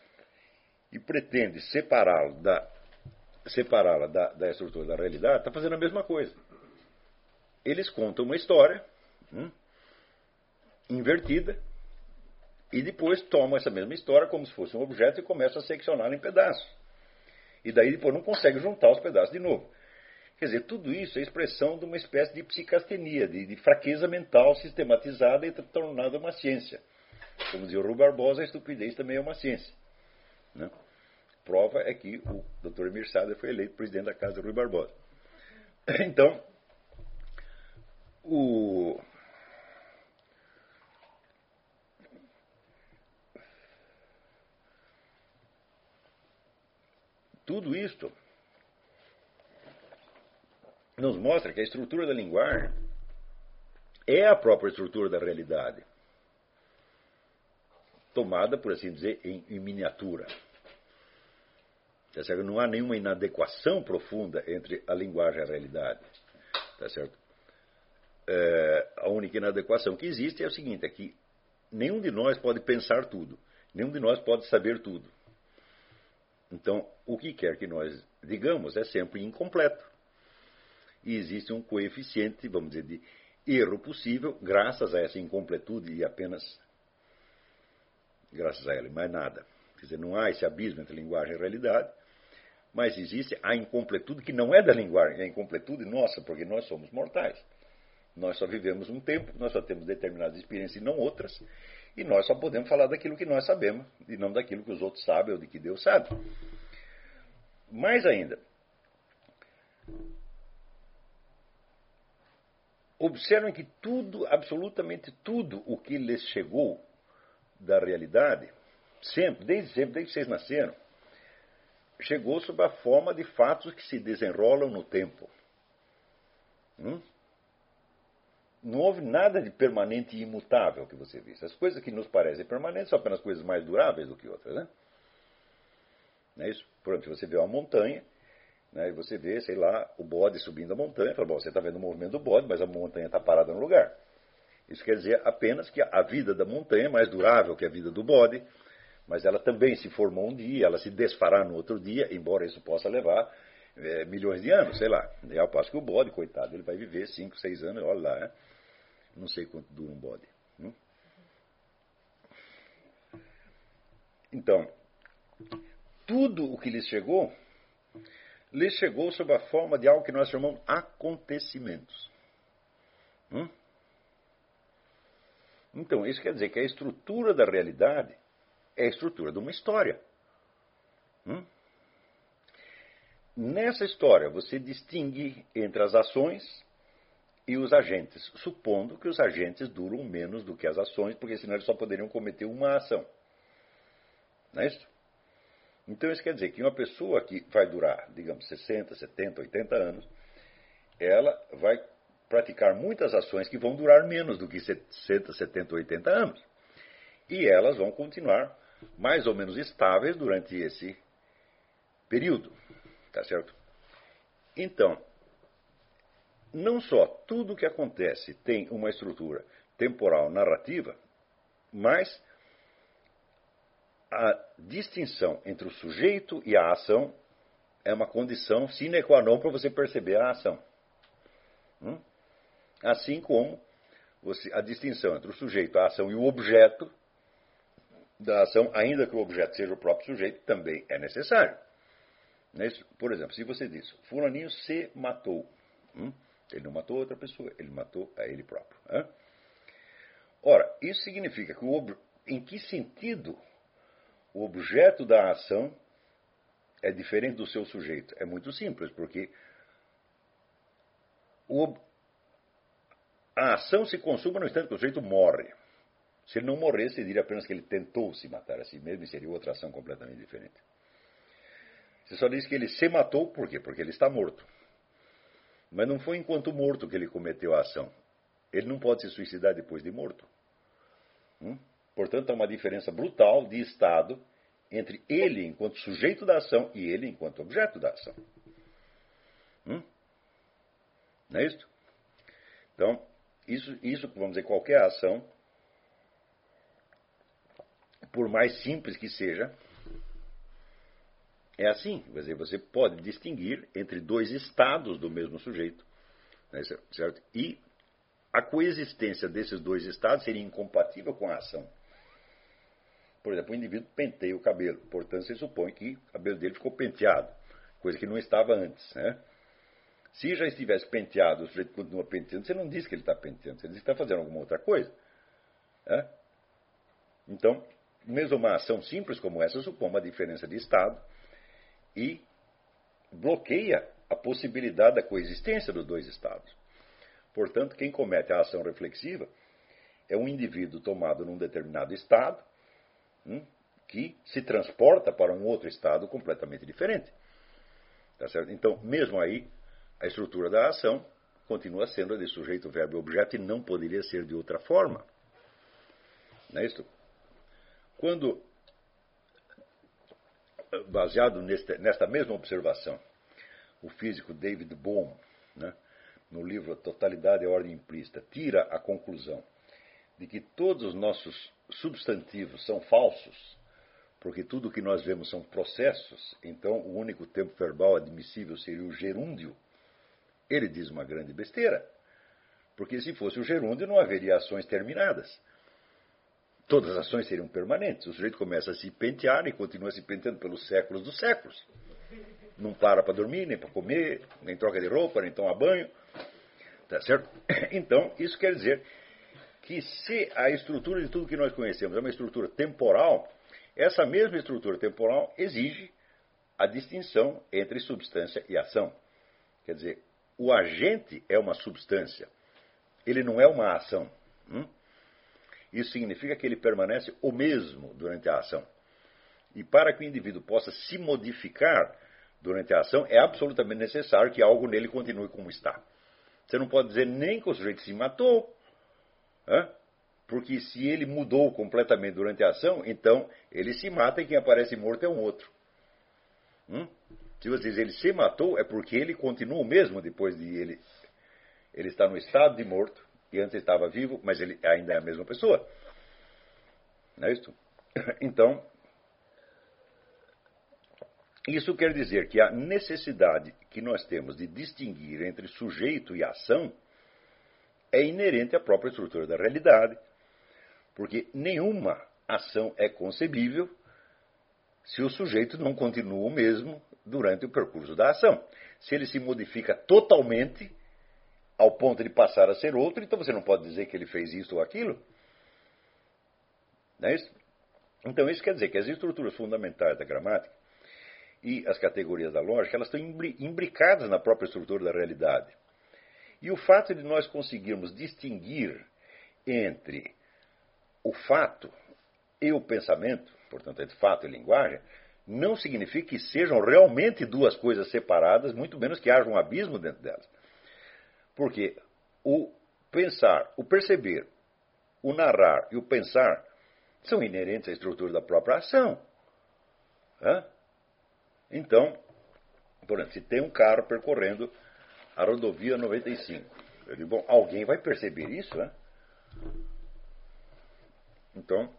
e pretende separá-la da, separá-la da, da estrutura da realidade, está fazendo a mesma coisa. Eles contam uma história hum, invertida e depois tomam essa mesma história como se fosse um objeto e começam a seccioná-la em pedaços. E daí depois não conseguem juntar os pedaços de novo. Quer dizer, tudo isso é expressão de uma espécie de psicastenia, de, de fraqueza mental sistematizada e tornada uma ciência. Como dizia o Rui Barbosa, a estupidez também é uma ciência. Né? Prova é que o doutor Emir Sader foi eleito presidente da casa do Rui Barbosa. Então, o... tudo isto nos mostra que a estrutura da linguagem é a própria estrutura da realidade, tomada, por assim dizer, em, em miniatura. Tá certo? Não há nenhuma inadequação profunda entre a linguagem e a realidade. Tá certo? É, a única inadequação que existe é o seguinte, é que nenhum de nós pode pensar tudo, nenhum de nós pode saber tudo. Então, o que quer que nós digamos é sempre incompleto. E existe um coeficiente, vamos dizer, de erro possível, graças a essa incompletude e apenas graças a ela, e mais nada. Quer dizer, não há esse abismo entre linguagem e realidade, mas existe a incompletude que não é da linguagem, é a incompletude nossa, porque nós somos mortais. Nós só vivemos um tempo, nós só temos determinadas experiências e não outras, e nós só podemos falar daquilo que nós sabemos, e não daquilo que os outros sabem ou de que Deus sabe. Mais ainda, observem que tudo, absolutamente tudo o que lhes chegou da realidade, sempre, desde sempre, desde que vocês nasceram, chegou sob a forma de fatos que se desenrolam no tempo. Hum? Não houve nada de permanente e imutável que você visse. As coisas que nos parecem permanentes são apenas coisas mais duráveis do que outras, né? Não é isso? Pronto, você vê uma montanha, né, e você vê, sei lá, o bode subindo a montanha, fala, bom, você está vendo o movimento do bode, mas a montanha está parada no lugar. Isso quer dizer apenas que a vida da montanha é mais durável que a vida do bode, mas ela também se formou um dia, ela se desfará no outro dia, embora isso possa levar é, milhões de anos, sei lá. E ao passo que o bode, coitado, ele vai viver cinco, seis anos, olha lá, né? Não sei quanto dura um bode. Hum? Então, tudo o que lhes chegou, lhes chegou sob a forma de algo que nós chamamos acontecimentos. Hum? Então, isso quer dizer que a estrutura da realidade é a estrutura de uma história. Hum? Nessa história, você distingue entre as ações e os agentes, supondo que os agentes duram menos do que as ações, porque senão eles só poderiam cometer uma ação. Não é isso? Então isso quer dizer que uma pessoa que vai durar, digamos, sessenta, setenta, oitenta anos, ela vai praticar muitas ações que vão durar menos do que sessenta, setenta, oitenta anos. E elas vão continuar mais ou menos estáveis durante esse período. Tá certo? Então, não só tudo o que acontece tem uma estrutura temporal narrativa, mas a distinção entre o sujeito e a ação é uma condição sine qua non para você perceber a ação. Hum? Assim como você, a distinção entre o sujeito, a ação e o objeto da ação, ainda que o objeto seja o próprio sujeito, também é necessário. Por exemplo, se você diz, fulaninho se matou. Hum? Ele não matou outra pessoa, ele matou a ele próprio. Hein? Ora, isso significa que o, em que sentido o objeto da ação é diferente do seu sujeito? É muito simples, porque o, a ação se consuma no instante que o sujeito morre. Se ele não morresse, diria apenas que ele tentou se matar a si mesmo e seria outra ação completamente diferente. Você só diz que ele se matou, por quê? Porque ele está morto. Mas não foi enquanto morto que ele cometeu a ação. Ele não pode se suicidar depois de morto. Hum? Portanto, há uma diferença brutal de estado entre ele enquanto sujeito da ação e ele enquanto objeto da ação. Hum? Não é isso? Então, isso, isso, vamos dizer, qualquer ação, por mais simples que seja, é assim. Quer dizer, você pode distinguir entre dois estados do mesmo sujeito, né, certo? E a coexistência desses dois estados seria incompatível com a ação. Por exemplo, o indivíduo penteia o cabelo, portanto, você supõe que o cabelo dele ficou penteado, coisa que não estava antes, né? Se já estivesse penteado, o sujeito continua penteando, você não diz que ele está penteando, você diz que está fazendo alguma outra coisa. Né? Então, mesmo uma ação simples como essa supõe uma diferença de estado e bloqueia a possibilidade da coexistência dos dois estados. Portanto, quem comete a ação reflexiva é um indivíduo tomado num determinado estado, hum, que se transporta para um outro estado completamente diferente. Tá certo? Então, mesmo aí, a estrutura da ação continua sendo a de sujeito, verbo e objeto e não poderia ser de outra forma. Não é isso? Quando, baseado nesta, nesta mesma observação, o físico David Bohm, né, no livro Totalidade e Ordem Implícita, tira a conclusão de que todos os nossos substantivos são falsos, porque tudo o que nós vemos são processos, então o único tempo verbal admissível seria o gerúndio. Ele diz uma grande besteira, porque se fosse o gerúndio não haveria ações terminadas. Todas as ações seriam permanentes. O sujeito começa a se pentear e continua se penteando pelos séculos dos séculos. Não para para dormir, nem para comer, nem troca de roupa, nem toma banho. Tá certo? Então, isso quer dizer que se a estrutura de tudo que nós conhecemos é uma estrutura temporal, essa mesma estrutura temporal exige a distinção entre substância e ação. Quer dizer, o agente é uma substância, ele não é uma ação. Hum? Isso significa que ele permanece o mesmo durante a ação. E para que o indivíduo possa se modificar durante a ação, é absolutamente necessário que algo nele continue como está. Você não pode dizer nem que o sujeito se matou, hein? Porque se ele mudou completamente durante a ação, então ele se mata e quem aparece morto é um outro. Hum? Se você diz ele se matou, é porque ele continua o mesmo depois de ele... Ele está no estado de morto, e antes estava vivo, mas ele ainda é a mesma pessoa. Não é isso? Então, isso quer dizer que a necessidade que nós temos de distinguir entre sujeito e ação é inerente à própria estrutura da realidade, porque nenhuma ação é concebível se o sujeito não continua o mesmo durante o percurso da ação. Se ele se modifica totalmente ao ponto de passar a ser outro, então você não pode dizer que ele fez isso ou aquilo. Não é isso? Então isso quer dizer que as estruturas fundamentais da gramática e as categorias da lógica, elas estão imbricadas na própria estrutura da realidade. E o fato de nós conseguirmos distinguir entre o fato e o pensamento, portanto, entre fato e linguagem, não significa que sejam realmente duas coisas separadas, muito menos que haja um abismo dentro delas. Porque o pensar, o perceber, o narrar e o pensar são inerentes à estrutura da própria ação. Hã? Então, por exemplo, se tem um carro percorrendo a rodovia noventa e cinco, eu digo, bom, alguém vai perceber isso, né? Então,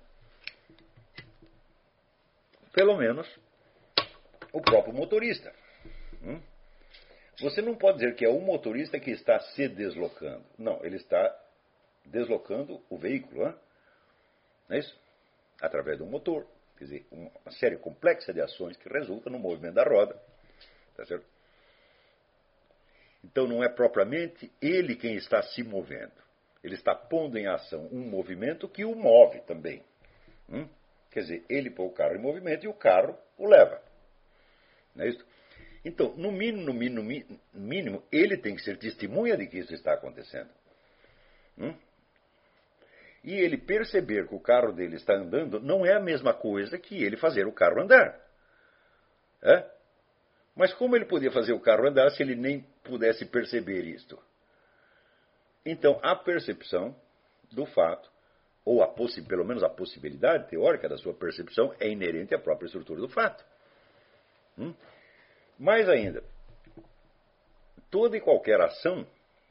pelo menos, o próprio motorista. Hum? Você não pode dizer que é o motorista que está se deslocando. Não, ele está deslocando o veículo, hein? Não é isso? Através do motor. Quer dizer, uma série complexa de ações que resulta no movimento da roda. Tá certo? Então não é propriamente ele quem está se movendo. Ele está pondo em ação um movimento que o move também. Hum? Quer dizer, ele põe o carro em movimento e o carro o leva. Não é isso? Então, no mínimo, no mínimo, no mínimo, ele tem que ser testemunha de que isso está acontecendo. Hum? E ele perceber que o carro dele está andando não é a mesma coisa que ele fazer o carro andar. É? Mas como ele podia fazer o carro andar se ele nem pudesse perceber isto? Então, a percepção do fato, ou a possi- pelo menos a possibilidade teórica da sua percepção, é inerente à própria estrutura do fato. Hum? Mais ainda, toda e qualquer ação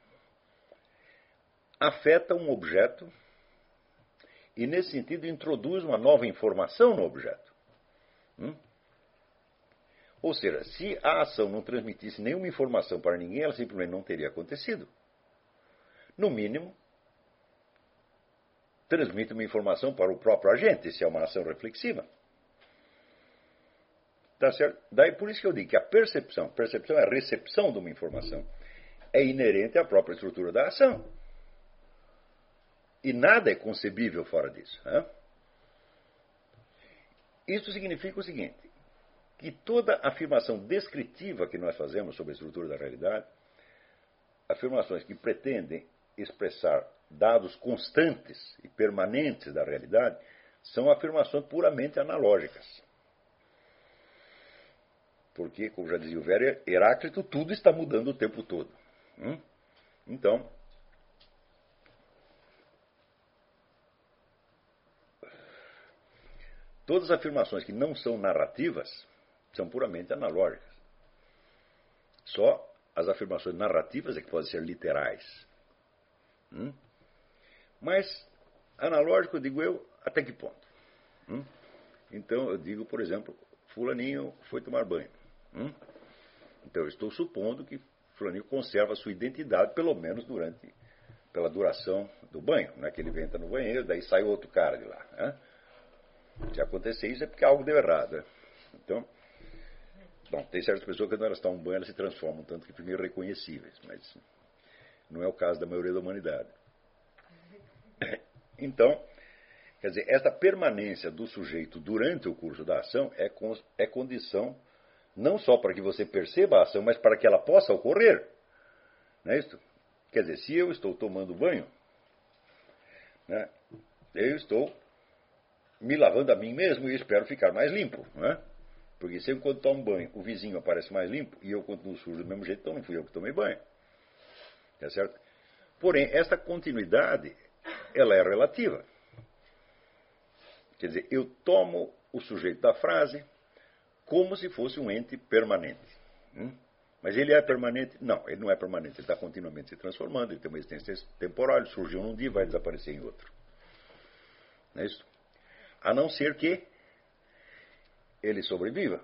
afeta um objeto e, nesse sentido, introduz uma nova informação no objeto. Hum? Ou seja, se a ação não transmitisse nenhuma informação para ninguém, ela simplesmente não teria acontecido. No mínimo, transmite uma informação para o próprio agente, se é uma ação reflexiva. Tá certo? Daí por isso que eu digo que a percepção, percepção é a recepção de uma informação, é inerente à própria estrutura da ação. E nada é concebível fora disso. Né? Isso significa o seguinte, que toda afirmação descritiva que nós fazemos sobre a estrutura da realidade, afirmações que pretendem expressar dados constantes e permanentes da realidade, são afirmações puramente analógicas. Porque, como já dizia o velho Heráclito, tudo está mudando o tempo todo. Hum? Então, todas as afirmações que não são narrativas são puramente analógicas. Só as afirmações narrativas é que podem ser literais. Hum? Mas, analógico, digo eu, até que ponto? Hum? Então, eu digo, por exemplo, fulaninho foi tomar banho. Hum? Então, eu estou supondo que fulaninho conserva a sua identidade, pelo menos durante, pela duração do banho. Não é que ele entra no banheiro, daí sai outro cara de lá. Né? Se acontecer isso é porque algo deu errado. Né? Então, bom, tem certas pessoas que quando elas tomam banho, elas se transformam, tanto que ficam irreconhecíveis, mas não é o caso da maioria da humanidade. Então, quer dizer, esta permanência do sujeito durante o curso da ação é, con é condição não só para que você perceba a ação, mas para que ela possa ocorrer. Não é isso? Quer dizer, se eu estou tomando banho, né, eu estou me lavando a mim mesmo e espero ficar mais limpo. Não é? Porque se eu, quando tomo banho, o vizinho aparece mais limpo e eu continuo sujo do mesmo jeito, então não fui eu que tomei banho. Tá certo? Porém, esta continuidade, ela é relativa. Quer dizer, eu tomo o sujeito da frase como se fosse um ente permanente. Hum? Mas ele é permanente? Não, ele não é permanente. Ele está continuamente se transformando, ele tem uma existência temporal, ele surgiu num dia e vai desaparecer em outro. Não é isso? A não ser que ele sobreviva.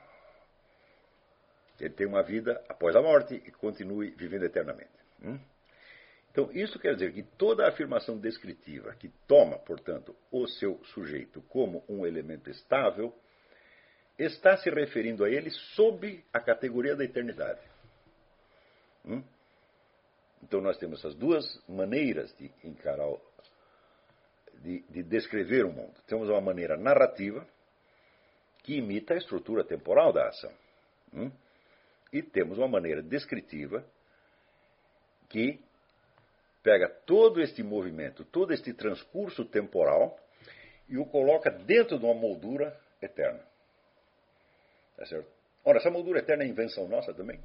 Ele tem uma vida após a morte e continue vivendo eternamente. Hum? Então, isso quer dizer que toda afirmação descritiva que toma, portanto, o seu sujeito como um elemento estável, está se referindo a ele sob a categoria da eternidade. Hum? Então, nós temos essas duas maneiras de encarar, de, de descrever o mundo. Temos uma maneira narrativa, que imita a estrutura temporal da ação. Hum? E temos uma maneira descritiva, que pega todo este movimento, todo este transcurso temporal e o coloca dentro de uma moldura eterna. Tá certo? Ora, essa moldura eterna é invenção nossa também.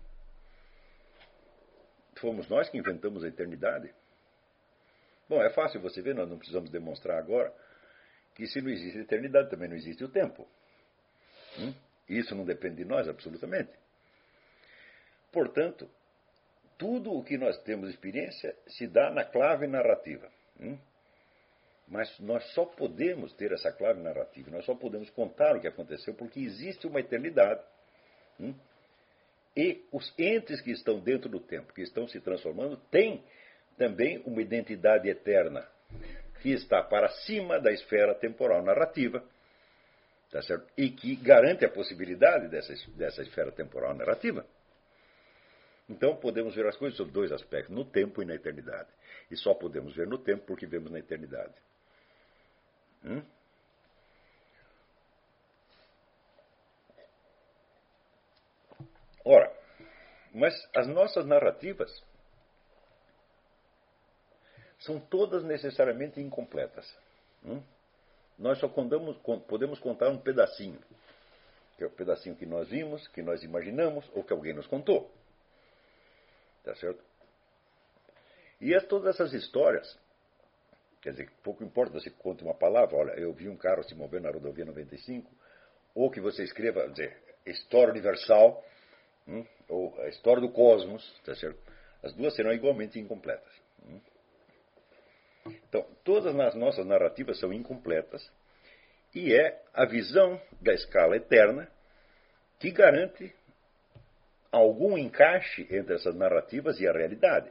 Fomos nós que inventamos a eternidade. Bom, é fácil você ver, nós não precisamos demonstrar agora que se não existe eternidade, também não existe o tempo. Hum? Isso não depende de nós, absolutamente. Portanto, tudo o que nós temos experiência se dá na clave narrativa. Hum? Mas nós só podemos ter essa clave narrativa, nós só podemos contar o que aconteceu porque existe uma eternidade. Hum? E os entes que estão dentro do tempo, que estão se transformando, têm também uma identidade eterna, que está para cima da esfera temporal narrativa, tá certo? E que garante a possibilidade dessa, dessa esfera temporal narrativa. Então podemos ver as coisas sob dois aspectos, no tempo e na eternidade. E só podemos ver no tempo porque vemos na eternidade. Hum? Ora, mas as nossas narrativas são todas necessariamente incompletas. Hum? Nós só contamos, podemos contar um pedacinho, que é o pedacinho que nós vimos, que nós imaginamos ou que alguém nos contou. Tá certo? E as, todas essas histórias, quer dizer, pouco importa você conte uma palavra, olha, eu vi um carro se mover na rodovia noventa e cinco, ou que você escreva, quer dizer, história universal, hum, ou a história do cosmos, tá certo? As duas serão igualmente incompletas. Hum. Então, todas as nossas narrativas são incompletas e é a visão da escala eterna que garante algum encaixe entre essas narrativas e a realidade.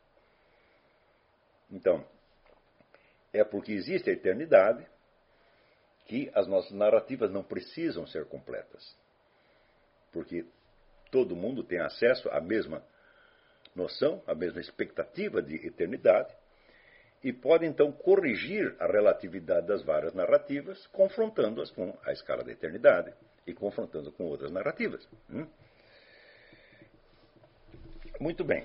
Então, é porque existe a eternidade que as nossas narrativas não precisam ser completas. Porque todo mundo tem acesso à mesma noção, à mesma expectativa de eternidade, e pode então corrigir a relatividade das várias narrativas, confrontando-as com a escala da eternidade e confrontando com outras narrativas. Hum? Muito bem.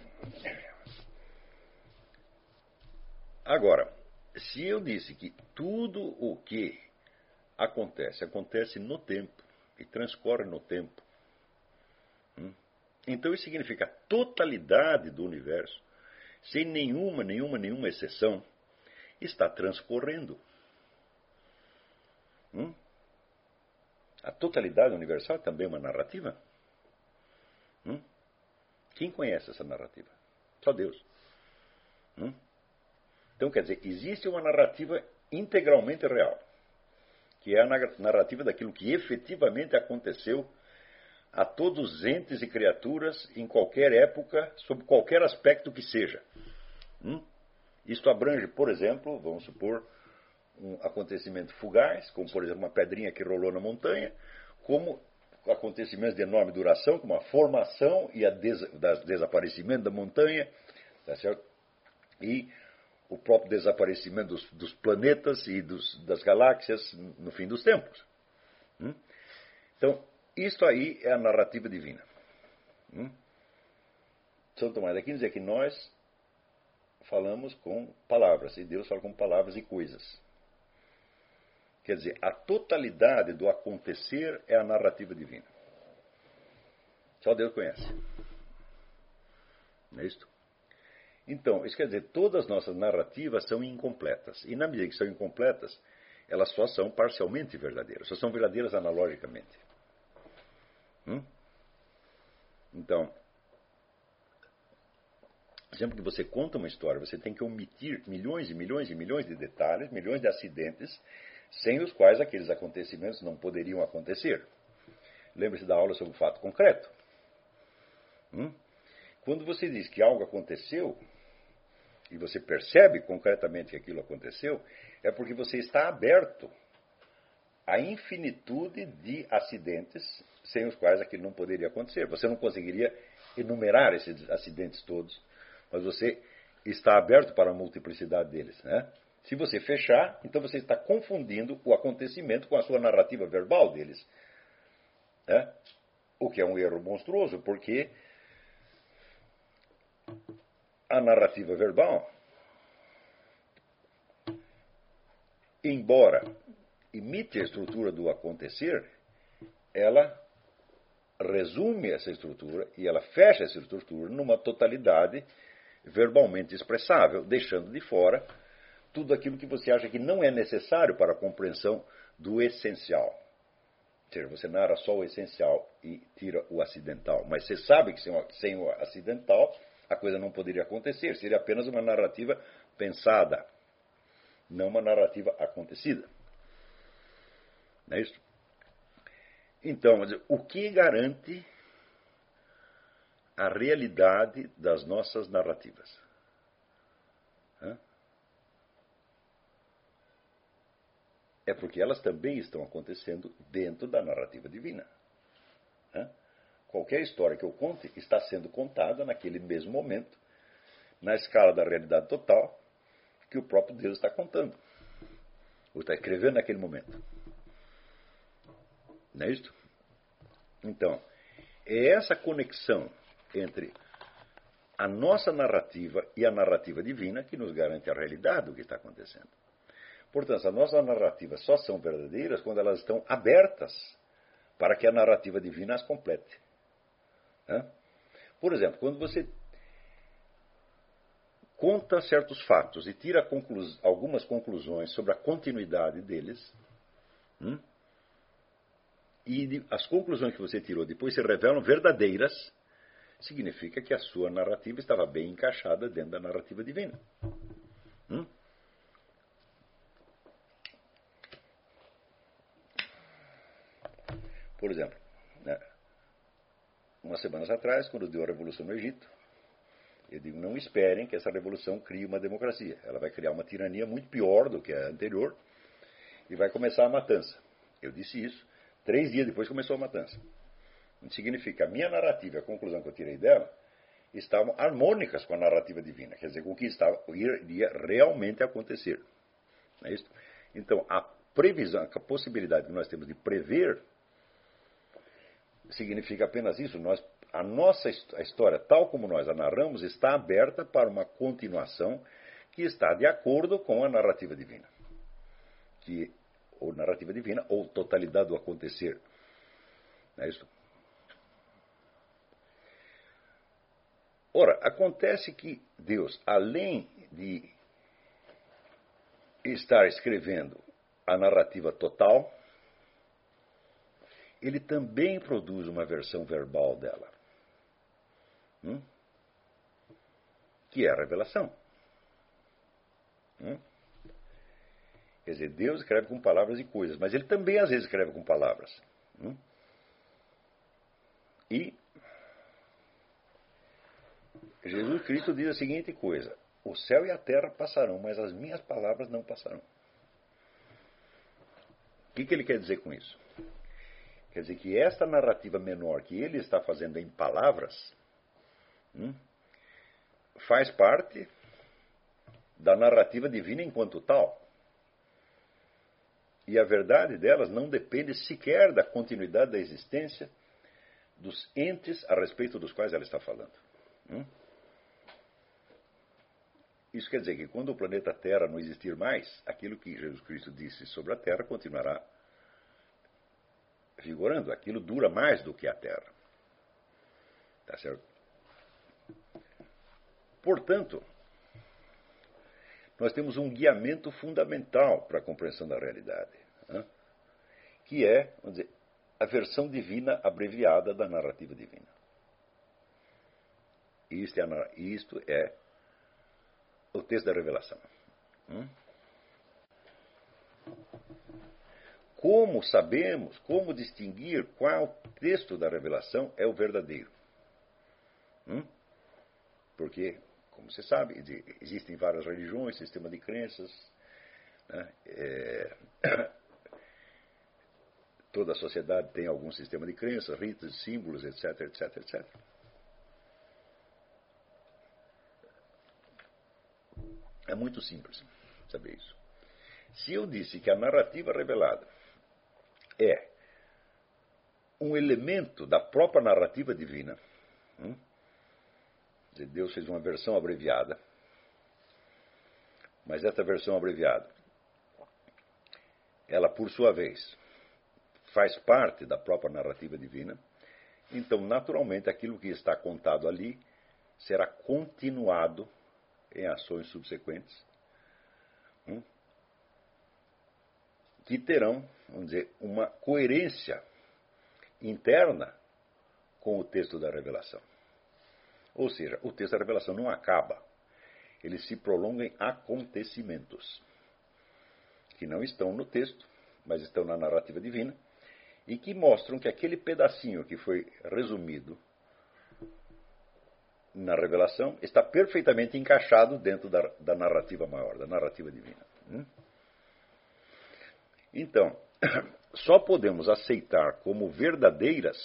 Agora, se eu disse que tudo o que acontece, acontece no tempo e transcorre no tempo, hum? Então isso significa a totalidade do universo, sem nenhuma, nenhuma, nenhuma exceção, está transcorrendo. Hum? A totalidade universal também é uma narrativa. Hum? Quem conhece essa narrativa? Só Deus. Hum? Então, quer dizer, existe uma narrativa integralmente real, que é a narrativa daquilo que efetivamente aconteceu a todos os entes e criaturas em qualquer época, sob qualquer aspecto que seja. Hum? Isto abrange, por exemplo, vamos supor, um acontecimento fugaz, como, por exemplo, uma pedrinha que rolou na montanha, como acontecimentos de enorme duração, como a formação e a des desaparecimento da montanha, tá certo? E o próprio desaparecimento dos, dos planetas e dos, das galáxias no fim dos tempos. Hum? Então, isto aí é a narrativa divina. Hum? São Tomás de Aquino diz que nós falamos com palavras, e Deus fala com palavras e coisas. Quer dizer, a totalidade do acontecer é a narrativa divina. Só Deus conhece. Não é isto? Então, isso quer dizer, todas as nossas narrativas são incompletas. E na medida que são incompletas, elas só são parcialmente verdadeiras. Só são verdadeiras analogicamente. Hum? Então, sempre que você conta uma história, você tem que omitir milhões e milhões e milhões de detalhes, milhões de acidentes, sem os quais aqueles acontecimentos não poderiam acontecer. Lembre-se da aula sobre o fato concreto. Hum? Quando você diz que algo aconteceu, e você percebe concretamente que aquilo aconteceu, é porque você está aberto à infinitude de acidentes sem os quais aquilo não poderia acontecer. Você não conseguiria enumerar esses acidentes todos, mas você está aberto para a multiplicidade deles, né? Se você fechar, então você está confundindo o acontecimento com a sua narrativa verbal deles, né? O que é um erro monstruoso, porque a narrativa verbal, embora imite a estrutura do acontecer, ela resume essa estrutura e ela fecha essa estrutura numa totalidade verbalmente expressável, deixando de fora tudo aquilo que você acha que não é necessário para a compreensão do essencial. Ou seja, você narra só o essencial e tira o acidental. Mas você sabe que sem o acidental a coisa não poderia acontecer. Seria apenas uma narrativa pensada, não uma narrativa acontecida. Não é isso? Então, o que garante a realidade das nossas narrativas? Hã? É porque elas também estão acontecendo dentro da narrativa divina. Hã? Qualquer história que eu conte está sendo contada naquele mesmo momento, na escala da realidade total, que o próprio Deus está contando, ou está escrevendo naquele momento. Não é isso? Então, é essa conexão entre a nossa narrativa e a narrativa divina que nos garante a realidade do que está acontecendo. Portanto, as nossas narrativas só são verdadeiras quando elas estão abertas para que a narrativa divina as complete. Hã? Por exemplo, quando você conta certos fatos e tira conclu- algumas conclusões sobre a continuidade deles, hum? e de, as conclusões que você tirou depois se revelam verdadeiras, significa que a sua narrativa estava bem encaixada dentro da narrativa divina. Hum? Por exemplo, né, umas semanas atrás, quando deu a Revolução no Egito, eu digo, não esperem que essa revolução crie uma democracia. Ela vai criar uma tirania muito pior do que a anterior e vai começar a matança. Eu disse isso. Três dias depois começou a matança. Isso significa que a minha narrativa, a conclusão que eu tirei dela, estavam harmônicas com a narrativa divina. Quer dizer, com o que estava, iria realmente acontecer. Não é isso? Então, a previsão, a possibilidade que nós temos de prever, significa apenas isso. Nós, a nossa a história, tal como nós a narramos, está aberta para uma continuação que está de acordo com a narrativa divina. Que, ou narrativa divina, ou totalidade do acontecer. Não é isso? Ora, acontece que Deus, além de estar escrevendo a narrativa total, ele também produz uma versão verbal dela, hum? que é a revelação. Hum? Quer dizer, Deus escreve com palavras e coisas, mas ele também às vezes escreve com palavras. Hum? E Jesus Cristo diz a seguinte coisa: o céu e a terra passarão, mas as minhas palavras não passarão. O que, que ele quer dizer com isso? Quer dizer que esta narrativa menor que ele está fazendo em palavras hum, faz parte da narrativa divina enquanto tal. E a verdade delas não depende sequer da continuidade da existência dos entes a respeito dos quais ela está falando. Hum? Isso quer dizer que quando o planeta Terra não existir mais, aquilo que Jesus Cristo disse sobre a Terra continuará vigorando. Aquilo dura mais do que a Terra. Tá certo? Portanto, nós temos um guiamento fundamental para a compreensão da realidade, né? Que é, vamos dizer, a versão divina abreviada da narrativa divina. Isto é, a, isto é o texto da revelação. Hum? Como sabemos, como distinguir qual texto da revelação é o verdadeiro? Hum? Porque, como você sabe, existem várias religiões, sistema de crenças, né? É... Toda a sociedade tem algum sistema de crenças, ritos, símbolos, etc, etc, etcétera. É muito simples saber isso. Se eu disse que a narrativa revelada é um elemento da própria narrativa divina, hum, Deus fez uma versão abreviada, mas essa versão abreviada, ela, por sua vez, faz parte da própria narrativa divina. Então, naturalmente, aquilo que está contado ali será continuado em ações subsequentes, hum, que terão, vamos dizer, uma coerência interna com o texto da revelação. Ou seja, o texto da revelação não acaba. Ele se prolonga em acontecimentos que não estão no texto, mas estão na narrativa divina, e que mostram que aquele pedacinho que foi resumido na revelação está perfeitamente encaixado dentro da, da narrativa maior, da narrativa divina. Hum? Então, só podemos aceitar como verdadeiras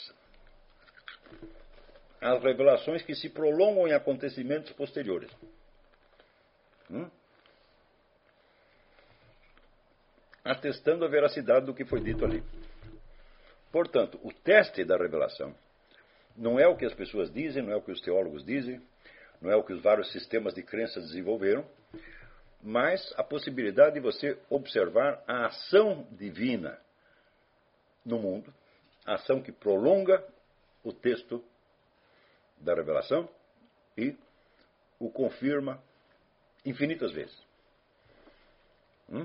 as revelações que se prolongam em acontecimentos posteriores. Hum? Atestando a veracidade do que foi dito ali. Portanto, o teste da revelação não é o que as pessoas dizem, não é o que os teólogos dizem, não é o que os vários sistemas de crença desenvolveram, mas a possibilidade de você observar a ação divina no mundo, a ação que prolonga o texto da revelação e o confirma infinitas vezes. Hum?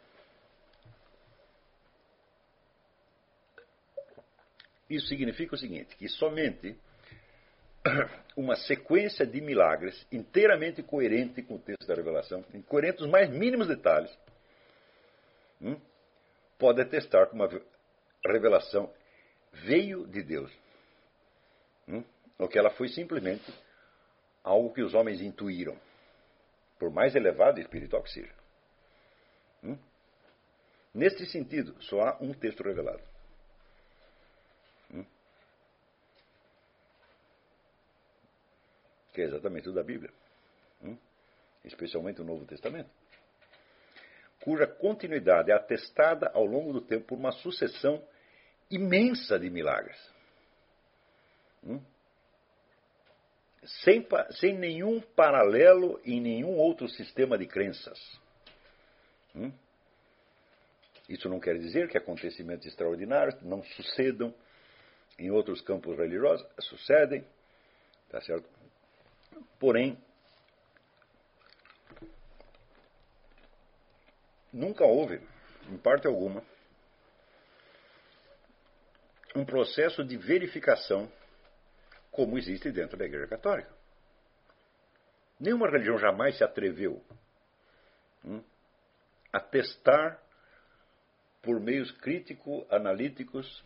Isso significa o seguinte, que somente uma sequência de milagres inteiramente coerente com o texto da revelação, coerente nos mais mínimos detalhes, hum, pode atestar que uma revelação veio de Deus. Hum, ou que ela foi simplesmente algo que os homens intuíram, por mais elevado e espiritual que seja. Hum? Neste sentido, só há um texto revelado. Hum? Que é exatamente o da Bíblia. Hum? Especialmente o Novo Testamento. Cuja continuidade é atestada ao longo do tempo por uma sucessão imensa de milagres. Hum? Sem, sem nenhum paralelo em nenhum outro sistema de crenças. Hum? Isso não quer dizer que acontecimentos extraordinários não sucedam em outros campos religiosos, sucedem, tá certo? Porém, nunca houve, em parte alguma, um processo de verificação como existe dentro da Igreja Católica. Nenhuma religião jamais se atreveu hum, a testar por meios crítico-analíticos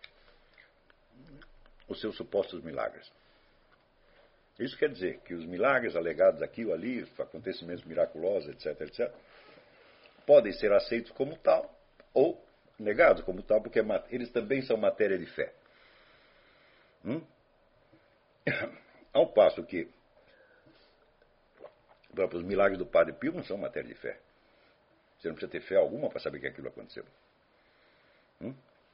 os seus supostos milagres. Isso quer dizer que os milagres alegados aqui ou ali, acontecimentos miraculosos, etc, etcétera, podem ser aceitos como tal ou negados como tal, porque eles também são matéria de fé. Hum? Ao passo que os milagres do Padre Pio não são matéria de fé. Você não precisa ter fé alguma para saber que aquilo aconteceu. Hum?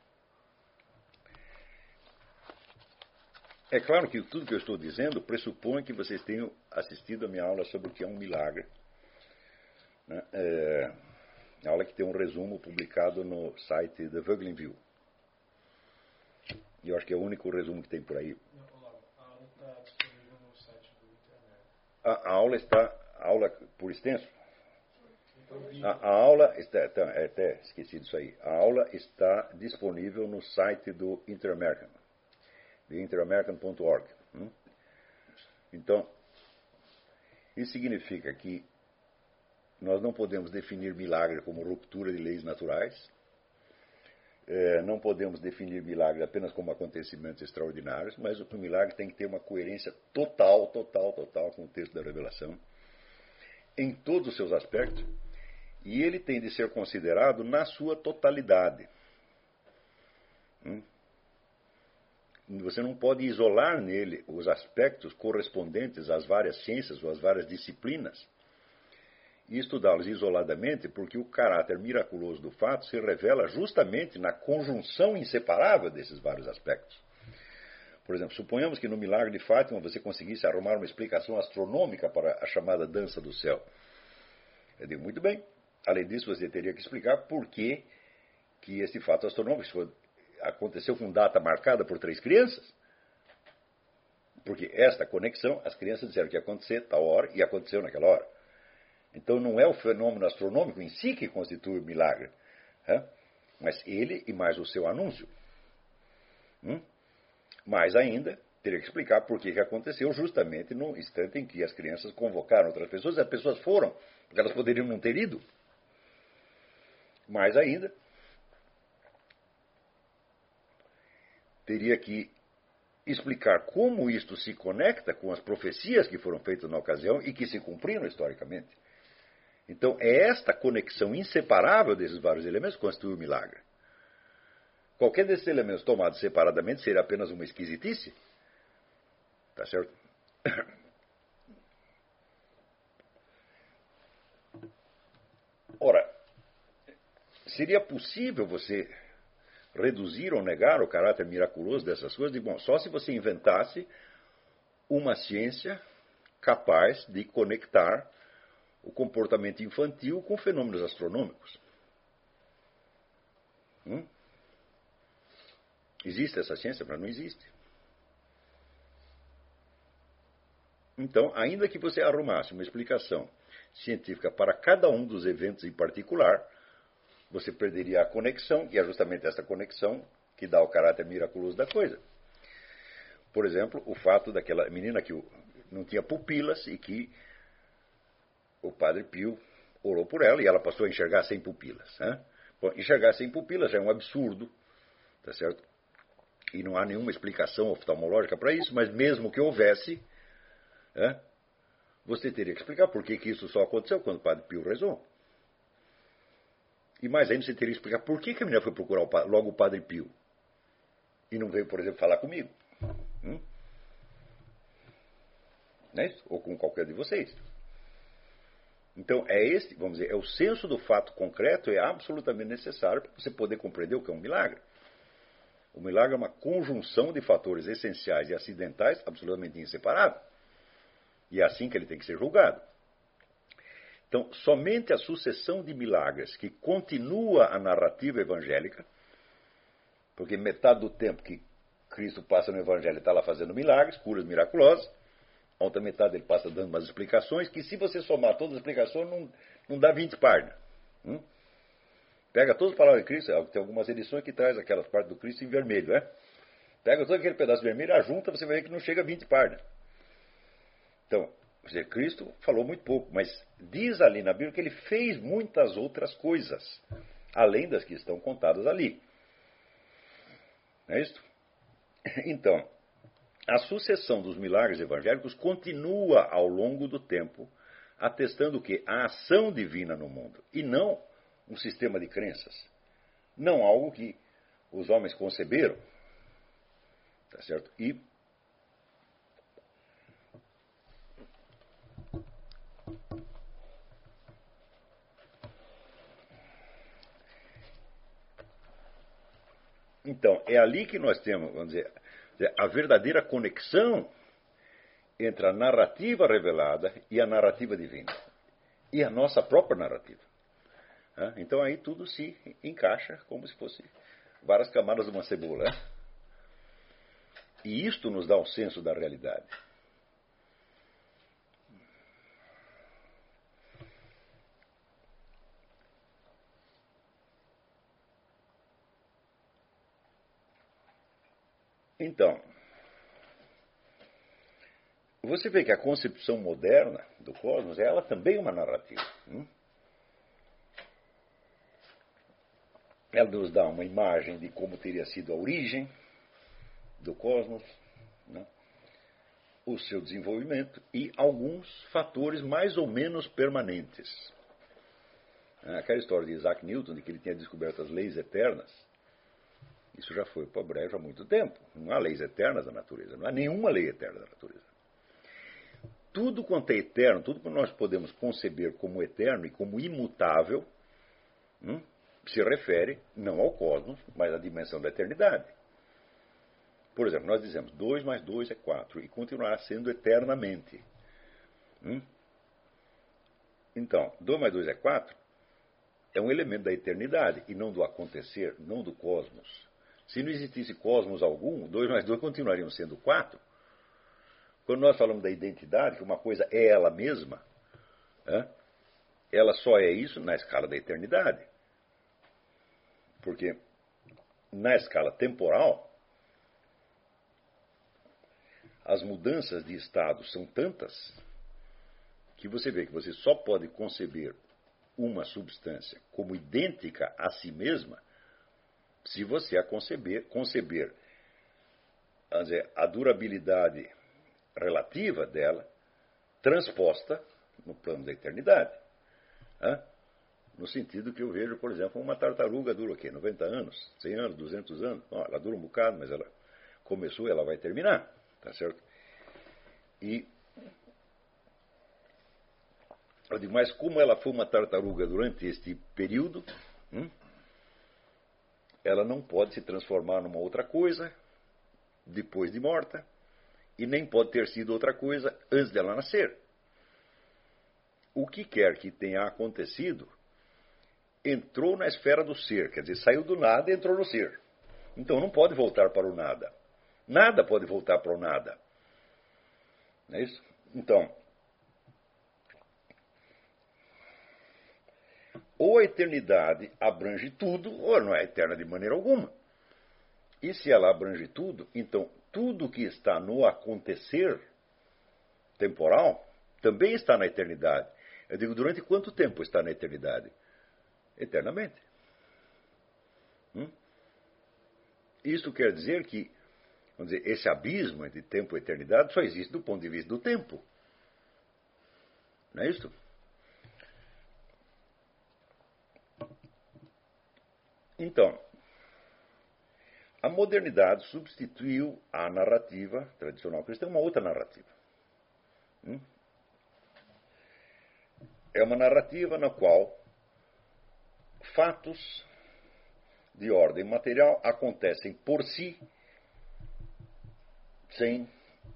É claro que tudo que eu estou dizendo pressupõe que vocês tenham assistido a minha aula sobre o que é um milagre. Né? É, a aula que tem um resumo publicado no site da Voegelin View. E eu acho que é o único resumo que tem por aí. A aula está disponível no site do internet. A, a aula está, a aula por extenso? A, a aula está, é, até esqueci disso aí. A aula está disponível no site do Interamerican, de interamerican ponto org. Hum? Então, isso significa que nós não podemos definir milagre como ruptura de leis naturais, é, não podemos definir milagre apenas como acontecimentos extraordinários, mas o milagre tem que ter uma coerência total, total, total com o texto da revelação, em todos os seus aspectos, e ele tem de ser considerado na sua totalidade. Hum? Você não pode isolar nele os aspectos correspondentes às várias ciências ou às várias disciplinas e estudá-los isoladamente, porque o caráter miraculoso do fato se revela justamente na conjunção inseparável desses vários aspectos. Por exemplo, suponhamos que no milagre de Fátima você conseguisse arrumar uma explicação astronômica para a chamada dança do céu. Eu digo, muito bem. Além disso, você teria que explicar por que, que esse fato astronômico aconteceu com data marcada por três crianças. Porque esta conexão, as crianças disseram que ia acontecer tal hora e aconteceu naquela hora. Então não é o fenômeno astronômico em si que constitui o milagre, né? Mas ele e mais o seu anúncio. Hum? Mais ainda, teria que explicar por que, que aconteceu justamente no instante em que as crianças convocaram outras pessoas, e as pessoas foram, porque elas poderiam não ter ido. Mais ainda, teria que explicar como isto se conecta com as profecias que foram feitas na ocasião e que se cumpriram historicamente. Então, é esta conexão inseparável desses vários elementos que constitui o milagre. Qualquer desses elementos tomados separadamente seria apenas uma esquisitice. Tá certo? Ora, seria possível você reduzir ou negar o caráter miraculoso dessas coisas? Bom, só se você inventasse uma ciência capaz de conectar o comportamento infantil com fenômenos astronômicos. Hum? Existe essa ciência? Mas não existe. Então, ainda que você arrumasse uma explicação científica para cada um dos eventos em particular, você perderia a conexão, e é justamente essa conexão que dá o caráter miraculoso da coisa. Por exemplo, o fato daquela menina que não tinha pupilas e que o Padre Pio orou por ela e ela passou a enxergar sem pupilas. Né? Bom, enxergar sem pupilas já é um absurdo, tá certo? E não há nenhuma explicação oftalmológica para isso, mas mesmo que houvesse, né, você teria que explicar por que, que isso só aconteceu quando o Padre Pio rezou. E mais ainda você teria que explicar por que, que a menina foi procurar o, logo o Padre Pio e não veio, por exemplo, falar comigo. Hum? Não é isso? Ou com qualquer de vocês. Então, é esse, vamos dizer, é o senso do fato concreto é absolutamente necessário para você poder compreender o que é um milagre. O milagre é uma conjunção de fatores essenciais e acidentais absolutamente inseparável. E é assim que ele tem que ser julgado. Então, somente a sucessão de milagres que continua a narrativa evangélica, porque metade do tempo que Cristo passa no Evangelho está lá fazendo milagres, curas miraculosas, a outra metade ele passa dando umas explicações, que se você somar todas as explicações, não, não dá vinte páginas. Hum? Pega todas as palavras de Cristo, tem algumas edições que traz aquelas partes do Cristo em vermelho, né? Pega todo aquele pedaço vermelho, ajunta, você vai ver que não chega a vinte páginas. Então, dizer, Cristo falou muito pouco, mas diz ali na Bíblia que ele fez muitas outras coisas, além das que estão contadas ali. Não é isso? Então, a sucessão dos milagres evangélicos continua ao longo do tempo, atestando o quê? A ação divina no mundo, e não um sistema de crenças. Não algo que os homens conceberam. Tá certo? E então, é ali que nós temos, vamos dizer, a verdadeira conexão entre a narrativa revelada e a narrativa divina. E a nossa própria narrativa. Então aí tudo se encaixa como se fosse várias camadas de uma cebola. E isto nos dá um senso da realidade. Então, você vê que a concepção moderna do cosmos, ela também é uma narrativa. Hum? Ela nos dá uma imagem de como teria sido a origem do cosmos, né? O seu desenvolvimento e alguns fatores mais ou menos permanentes. Aquela história de Isaac Newton, de que ele tinha descoberto as leis eternas, isso já foi para o brejo há muito tempo. Não há leis eternas da natureza, não há nenhuma lei eterna da natureza. Tudo quanto é eterno, tudo que nós podemos conceber como eterno e como imutável, hum, se refere não ao cosmos, mas à dimensão da eternidade. Por exemplo, nós dizemos dois mais dois é quatro e continuará sendo eternamente. Hum? Então, dois mais dois é quatro é um elemento da eternidade e não do acontecer, não do cosmos. Se não existisse cosmos algum, dois mais dois continuariam sendo quatro. Quando nós falamos da identidade, que uma coisa é ela mesma, né, ela só é isso na escala da eternidade. Porque na escala temporal, as mudanças de estado são tantas que você vê que você só pode conceber uma substância como idêntica a si mesma se você a conceber, conceber vamos dizer, a durabilidade relativa dela transposta no plano da eternidade. Né? No sentido que eu vejo, por exemplo, uma tartaruga dura o quê? noventa anos, cem anos, duzentos anos? Não, ela dura um bocado, mas ela começou e ela vai terminar. Tá certo? E eu digo, mas como ela foi uma tartaruga durante este período, hum, ela não pode se transformar numa outra coisa depois de morta e nem pode ter sido outra coisa antes dela nascer. O que quer que tenha acontecido entrou na esfera do ser, quer dizer, saiu do nada e entrou no ser. Então não pode voltar para o nada. Nada pode voltar para o nada. Não é isso? Então, ou a eternidade abrange tudo, ou não é eterna de maneira alguma. E se ela abrange tudo, então tudo que está no acontecer temporal também está na eternidade. Eu digo, durante quanto tempo está na eternidade? Eternamente. Hum? Isso quer dizer que, vamos dizer, esse abismo entre tempo e eternidade só existe do ponto de vista do tempo. Não é isso? Então, a modernidade substituiu a narrativa tradicional cristã, uma outra narrativa. Hum? É uma narrativa na qual fatos de ordem material acontecem por si, sem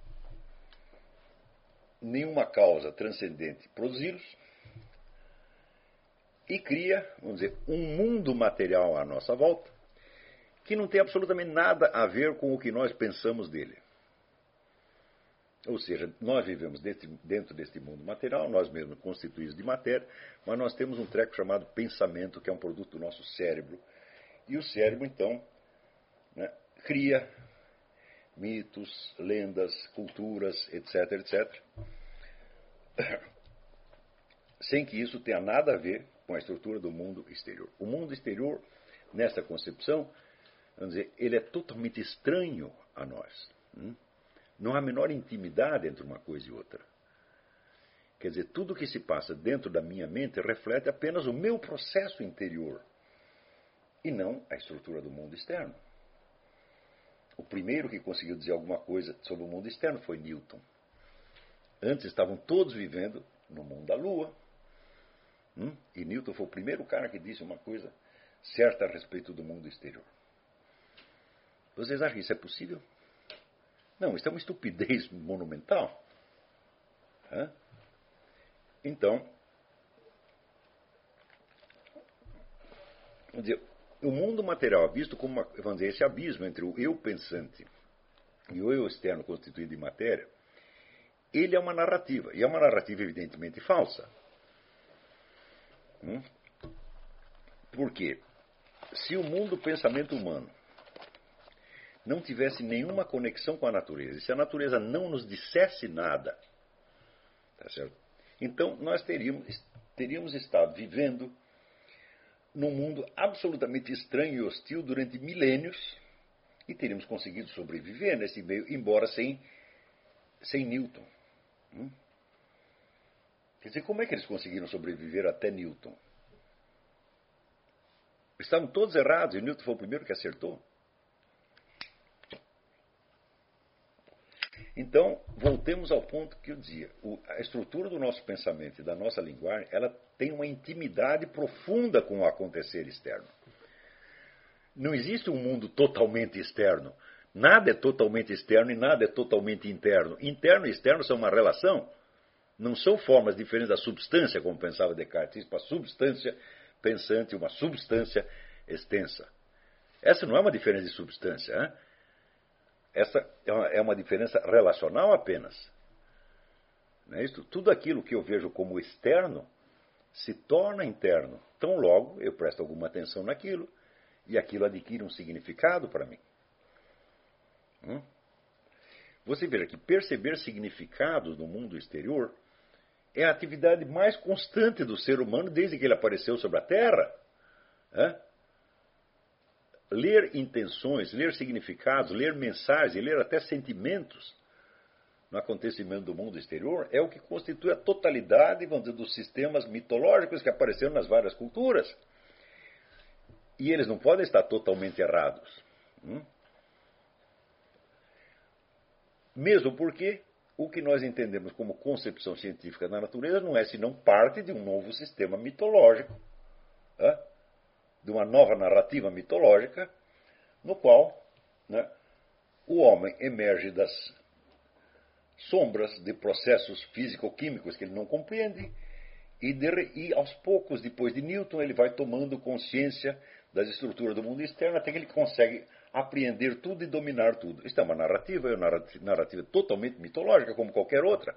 nenhuma causa transcendente produzi-los, e cria, vamos dizer, um mundo material à nossa volta que não tem absolutamente nada a ver com o que nós pensamos dele. Ou seja, nós vivemos dentro, dentro deste mundo material, nós mesmos constituídos de matéria, mas nós temos um treco chamado pensamento, que é um produto do nosso cérebro. E o cérebro, então, né, cria mitos, lendas, culturas, etc, etcétera, sem que isso tenha nada a ver com a estrutura do mundo exterior. O mundo exterior, nessa concepção, vamos dizer, ele é totalmente estranho a nós. Hum? Não há a menor intimidade entre uma coisa e outra. Quer dizer, tudo que se passa dentro da minha mente reflete apenas o meu processo interior e não a estrutura do mundo externo. O primeiro que conseguiu dizer alguma coisa sobre o mundo externo foi Newton. Antes estavam todos vivendo no mundo da Lua. Hum? E Newton foi o primeiro cara que disse uma coisa certa a respeito do mundo exterior. Vocês acham que isso é possível? Não, isso é uma estupidez monumental. Hã? Então, vamos dizer, o mundo material é visto como uma, vamos dizer, esse abismo entre o eu pensante e o eu externo constituído de matéria, ele é uma narrativa. E é uma narrativa evidentemente falsa. Hum? Por quê? Se o mundo pensamento humano não tivesse nenhuma conexão com a natureza, e se a natureza não nos dissesse nada, tá certo? Então nós teríamos, teríamos estado vivendo num mundo absolutamente estranho e hostil durante milênios e teríamos conseguido sobreviver nesse meio, embora sem, sem Newton. Hum? Quer dizer, como é que eles conseguiram sobreviver até Newton? Estavam todos errados e Newton foi o primeiro que acertou. Então, voltemos ao ponto que eu dizia. O, a estrutura do nosso pensamento e da nossa linguagem, ela tem uma intimidade profunda com o acontecer externo. Não existe um mundo totalmente externo. Nada é totalmente externo e nada é totalmente interno. Interno e externo são uma relação. Não são formas diferentes da substância, como pensava Descartes. Isso, uma substância pensante, uma substância extensa. Essa não é uma diferença de substância. Hein? Essa é uma, é uma diferença relacional apenas. Não é isso? Tudo aquilo que eu vejo como externo se torna interno. Tão logo eu presto alguma atenção naquilo e aquilo adquire um significado para mim. Hum? Você veja que perceber significados no mundo exterior é a atividade mais constante do ser humano desde que ele apareceu sobre a Terra. Hã? Ler intenções, ler significados, ler mensagens, ler até sentimentos no acontecimento do mundo exterior é o que constitui a totalidade, vamos dizer, dos sistemas mitológicos que apareceram nas várias culturas. E eles não podem estar totalmente errados. Hum? Mesmo porque o que nós entendemos como concepção científica da natureza não é senão parte de um novo sistema mitológico, né? De uma nova narrativa mitológica, no qual, né, o homem emerge das sombras de processos físico-químicos que ele não compreende e, de, e aos poucos, depois de Newton, ele vai tomando consciência das estruturas do mundo externo até que ele consegue apreender tudo e dominar tudo. Isto é uma narrativa, é uma narrativa, narrativa totalmente mitológica, como qualquer outra.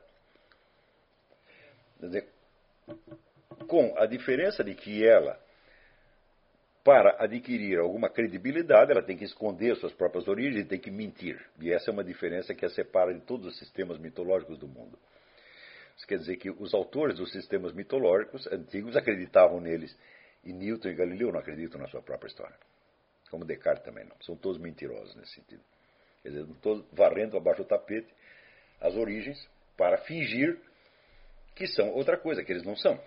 Quer dizer, com a diferença de que ela, para adquirir alguma credibilidade, ela tem que esconder suas próprias origens e tem que mentir. E essa é uma diferença que a separa de todos os sistemas mitológicos do mundo. Isso quer dizer que os autores dos sistemas mitológicos antigos acreditavam neles. E Newton e Galileu não acreditam na sua própria história. Como Descartes também não. São todos mentirosos nesse sentido. Quer dizer, todos varrendo abaixo do tapete as origens para fingir que são outra coisa, que eles não são.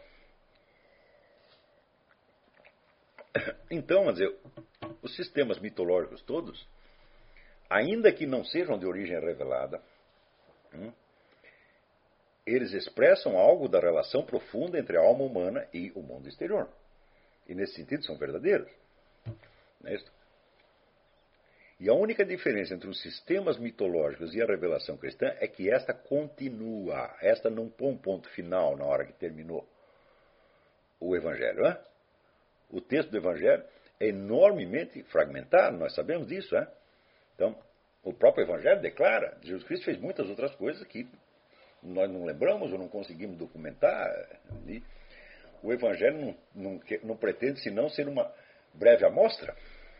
Então, quer dizer, os sistemas mitológicos todos, ainda que não sejam de origem revelada, hum, eles expressam algo da relação profunda entre a alma humana e o mundo exterior. E nesse sentido são verdadeiros. Não é isso? E a única diferença entre os sistemas mitológicos e a revelação cristã é que esta continua. Esta não põe um ponto final na hora que terminou o Evangelho. Hein? O texto do Evangelho é enormemente fragmentado, nós sabemos disso. Hein? Então, o próprio Evangelho declara, Jesus Cristo fez muitas outras coisas que nós não lembramos ou não conseguimos documentar. E o Evangelho não, não, não pretende senão ser uma breve amostra.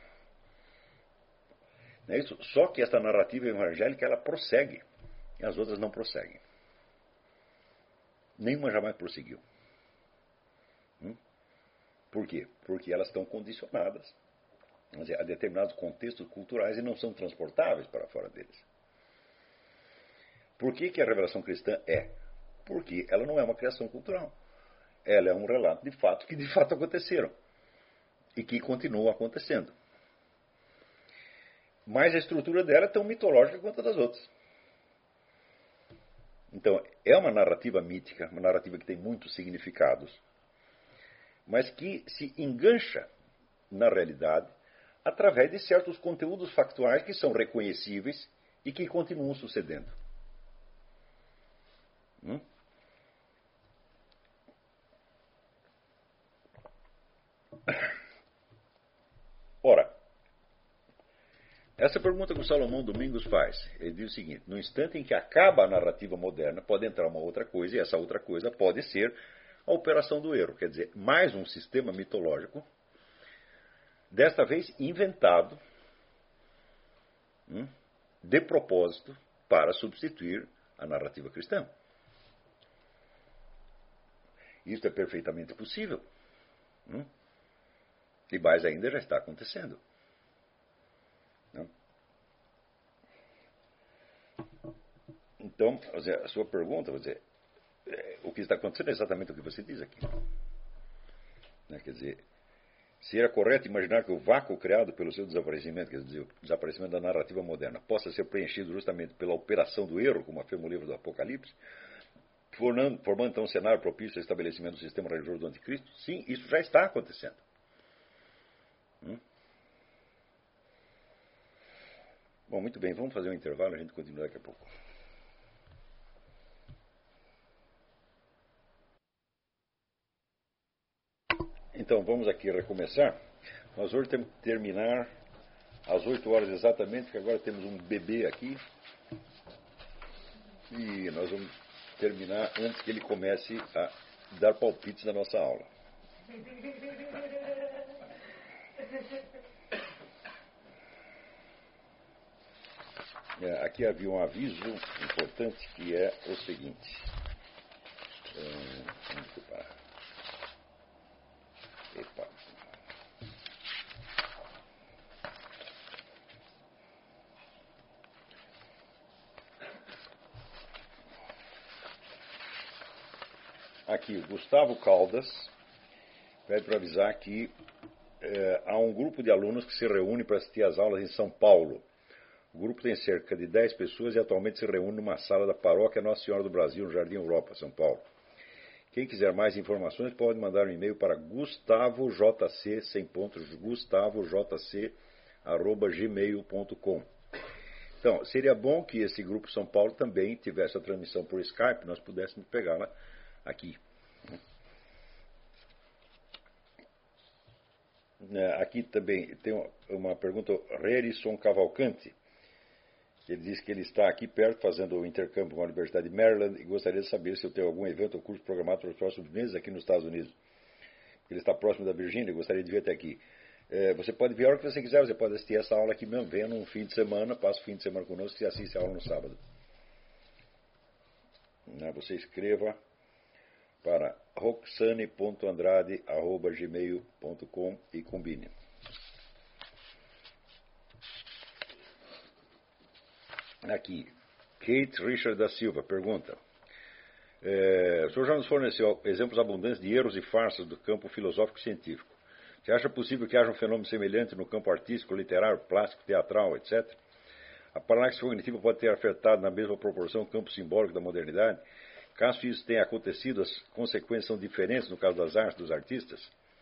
Não é isso? Só que essa narrativa evangélica ela prossegue, e as outras não prosseguem. Nenhuma jamais prosseguiu. Hum? Por quê? Porque elas estão condicionadas a determinados contextos culturais e não são transportáveis para fora deles. Por que que a revelação cristã é? Porque ela não é uma criação cultural. Ela é um relato de fatos que de fato aconteceram e que continuam acontecendo. Mas a estrutura dela é tão mitológica quanto a das outras. Então, é uma narrativa mítica, uma narrativa que tem muitos significados, mas que se engancha na realidade através de certos conteúdos factuais que são reconhecíveis e que continuam sucedendo. Hum? Ora, essa pergunta que o Salomão Domingos faz, ele diz o seguinte: no instante em que acaba a narrativa moderna, pode entrar uma outra coisa, e essa outra coisa pode ser a operação do erro, quer dizer, mais um sistema mitológico, desta vez inventado, hum, de propósito, para substituir a narrativa cristã. Isso é perfeitamente possível. Hum? E mais ainda já está acontecendo. Não? Então, a sua pergunta, vou dizer, o que está acontecendo é exatamente o que você diz aqui. Quer dizer, seria correto imaginar que o vácuo criado pelo seu desaparecimento, quer dizer, o desaparecimento da narrativa moderna, possa ser preenchido justamente pela operação do erro, como afirma o livro do Apocalipse, formando, formando então um cenário propício ao estabelecimento do sistema religioso do anticristo? Sim, isso já está acontecendo. Hum? Bom, muito bem, vamos fazer um intervalo, a gente continua daqui a pouco. Então, vamos aqui recomeçar. Nós hoje temos que terminar às oito horas exatamente, porque agora temos um bebê aqui. E nós vamos terminar antes que ele comece a dar palpites na nossa aula. É, aqui havia um aviso importante que é o seguinte. É, vamos separar. Epa. Aqui, o Gustavo Caldas pede para avisar que é, há um grupo de alunos que se reúne para assistir às aulas em São Paulo. O grupo tem cerca de dez pessoas e atualmente se reúne numa sala da paróquia Nossa Senhora do Brasil, no Jardim Europa, São Paulo. Quem quiser mais informações pode mandar um e-mail para gustavojc, sem pontos, gustavojc, arroba gmail ponto com. Então, seria bom que esse grupo São Paulo também tivesse a transmissão por Skype, nós pudéssemos pegá-la aqui. Aqui também tem uma pergunta, Rerison Cavalcante. Ele diz que ele está aqui perto fazendo o intercâmbio com a Universidade de Maryland e gostaria de saber se eu tenho algum evento ou curso programado para os próximos meses aqui nos Estados Unidos. Ele está próximo da Virgínia e gostaria de vir até aqui. É, você pode vir a hora que você quiser, você pode assistir essa aula aqui mesmo, venha num fim de semana, passa o fim de semana conosco e assiste a aula no sábado. Você escreva para roxane ponto andrade arroba gmail ponto com e combine. Aqui, Kate Richard da Silva pergunta: é, o senhor já nos forneceu exemplos abundantes de erros e farsas do campo filosófico-científico. Você acha possível que haja um fenômeno semelhante no campo artístico, literário, plástico, teatral, etcétera? A paralaxe cognitiva pode ter afetado na mesma proporção o campo simbólico da modernidade? Caso isso tenha acontecido, as consequências são diferentes no caso das artes dos artistas?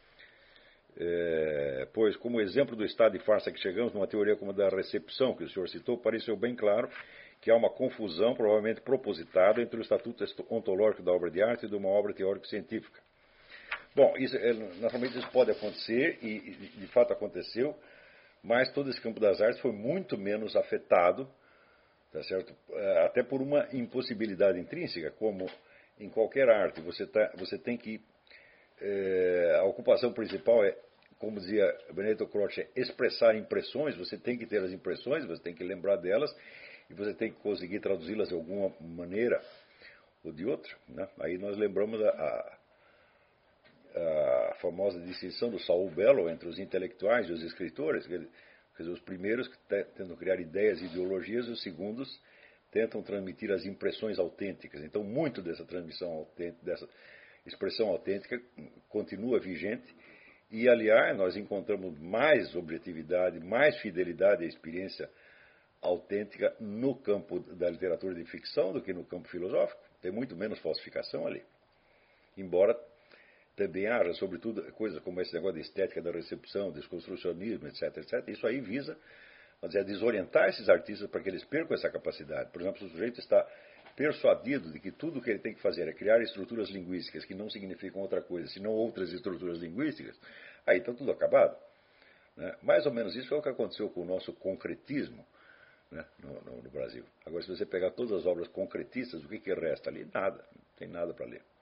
É, pois, como exemplo do estado de farsa que chegamos, numa teoria como a da recepção, que o senhor citou, pareceu bem claro que há uma confusão, provavelmente propositada, entre o estatuto ontológico da obra de arte e de uma obra teórico-científica. Bom, isso, é, naturalmente isso pode acontecer, e, e de fato aconteceu, mas todo esse campo das artes foi muito menos afetado, tá certo? Até por uma impossibilidade intrínseca, como em qualquer arte, você, tá, você tem que... É, a ocupação principal é, como dizia Benedetto Croce, expressar impressões. Você tem que ter as impressões, você tem que lembrar delas e você tem que conseguir traduzi-las de alguma maneira ou de outra, né? Aí nós lembramos a, a, a famosa distinção do Saul Bellow entre os intelectuais e os escritores, quer dizer, os primeiros que tentam criar ideias e ideologias e os segundos tentam transmitir as impressões autênticas. Então, muito dessa transmissão autêntica, dessa expressão autêntica continua vigente e, aliás, nós encontramos mais objetividade, mais fidelidade à experiência autêntica no campo da literatura de ficção do que no campo filosófico. Tem muito menos falsificação ali. Embora também haja, sobretudo, coisas como esse negócio de estética da recepção, desconstrucionismo, etc, etcétera. Isso aí visa, vamos dizer, desorientar esses artistas para que eles percam essa capacidade. Por exemplo, se o sujeito está persuadido de que tudo o que ele tem que fazer é criar estruturas linguísticas que não significam outra coisa, senão outras estruturas linguísticas, aí está tudo acabado. Né? Mais ou menos isso é o que aconteceu com o nosso concretismo, né, no, no, no Brasil. Agora, se você pegar todas as obras concretistas, o que, que resta ali? Nada, não tem nada para ler.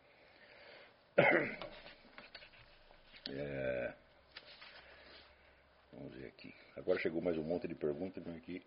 É... Vamos ver aqui. Agora chegou mais um monte de perguntas aqui.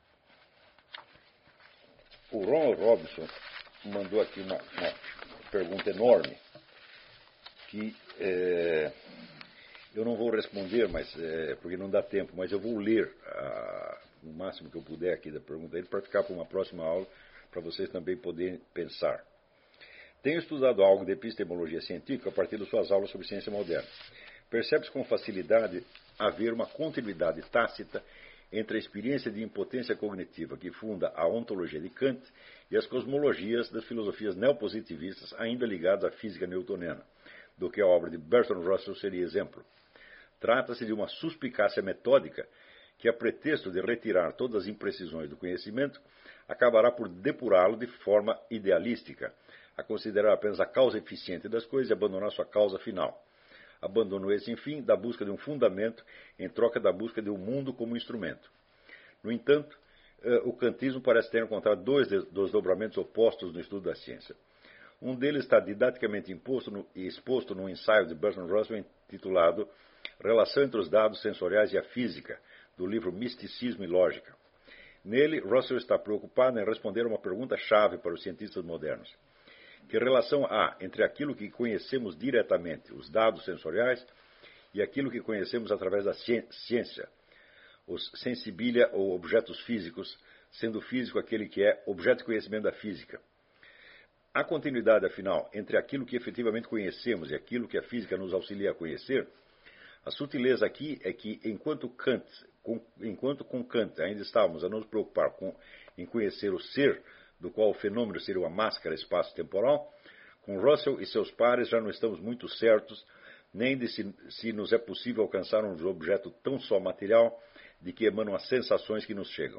O Ronald Robinson mandou aqui uma, uma pergunta enorme que é, eu não vou responder, mas, é, porque não dá tempo, mas eu vou ler a, o máximo que eu puder aqui da pergunta dele para ficar para uma próxima aula, para vocês também poderem pensar. Tenho estudado algo de epistemologia científica a partir de suas aulas sobre ciência moderna. Percebe-se com facilidade haver uma continuidade tácita entre a experiência de impotência cognitiva que funda a ontologia de Kant e as cosmologias das filosofias neopositivistas ainda ligadas à física newtoniana, do que a obra de Bertrand Russell seria exemplo. Trata-se de uma suspicácia metódica que que, a pretexto de retirar todas as imprecisões do conhecimento, acabará por depurá-lo de forma idealística, a considerar apenas a causa eficiente das coisas e abandonar sua causa final. Abandono esse, enfim, da busca de um fundamento em troca da busca de um mundo como instrumento. No entanto, o kantismo parece ter encontrado dois desdobramentos opostos no estudo da ciência. Um deles está didaticamente imposto no, e exposto num ensaio de Bertrand Russell intitulado Relação entre os dados sensoriais e a física, do livro Misticismo e Lógica. Nele, Russell está preocupado em responder a uma pergunta-chave para os cientistas modernos. Que relação há entre aquilo que conhecemos diretamente, os dados sensoriais, e aquilo que conhecemos através da ciência, os sensibilia ou objetos físicos, sendo o físico aquele que é objeto de conhecimento da física? Há continuidade, afinal, entre aquilo que efetivamente conhecemos e aquilo que a física nos auxilia a conhecer? A sutileza aqui é que, enquanto, Kant, com, enquanto com Kant ainda estávamos a nos preocupar com, em conhecer o ser, do qual o fenômeno seria uma máscara espaço-temporal, com Russell e seus pares já não estamos muito certos nem de se, se nos é possível alcançar um objeto tão só material de que emanam as sensações que nos chegam.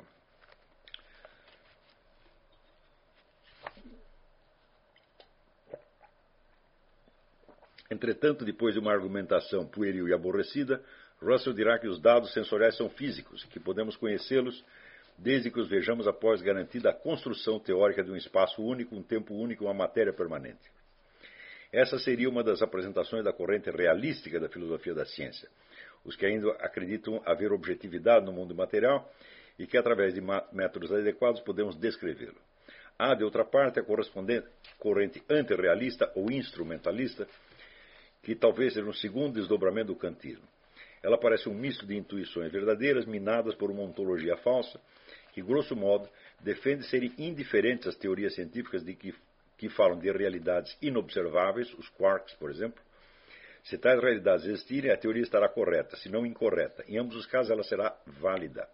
Entretanto, depois de uma argumentação pueril e aborrecida, Russell dirá que os dados sensoriais são físicos, que podemos conhecê-los desde que os vejamos após garantida a construção teórica de um espaço único, um tempo único e uma matéria permanente. Essa seria uma das apresentações da corrente realística da filosofia da ciência, os que ainda acreditam haver objetividade no mundo material e que, através de métodos adequados, podemos descrevê-lo. Há, de outra parte, a correspondente corrente antirrealista ou instrumentalista, que talvez seja um segundo desdobramento do kantismo. Ela parece um misto de intuições verdadeiras minadas por uma ontologia falsa, que, grosso modo, defende serem indiferentes às teorias científicas de que, que falam de realidades inobserváveis, os quarks, por exemplo. Se tais realidades existirem, a teoria estará correta, se não incorreta. Em ambos os casos, ela será válida.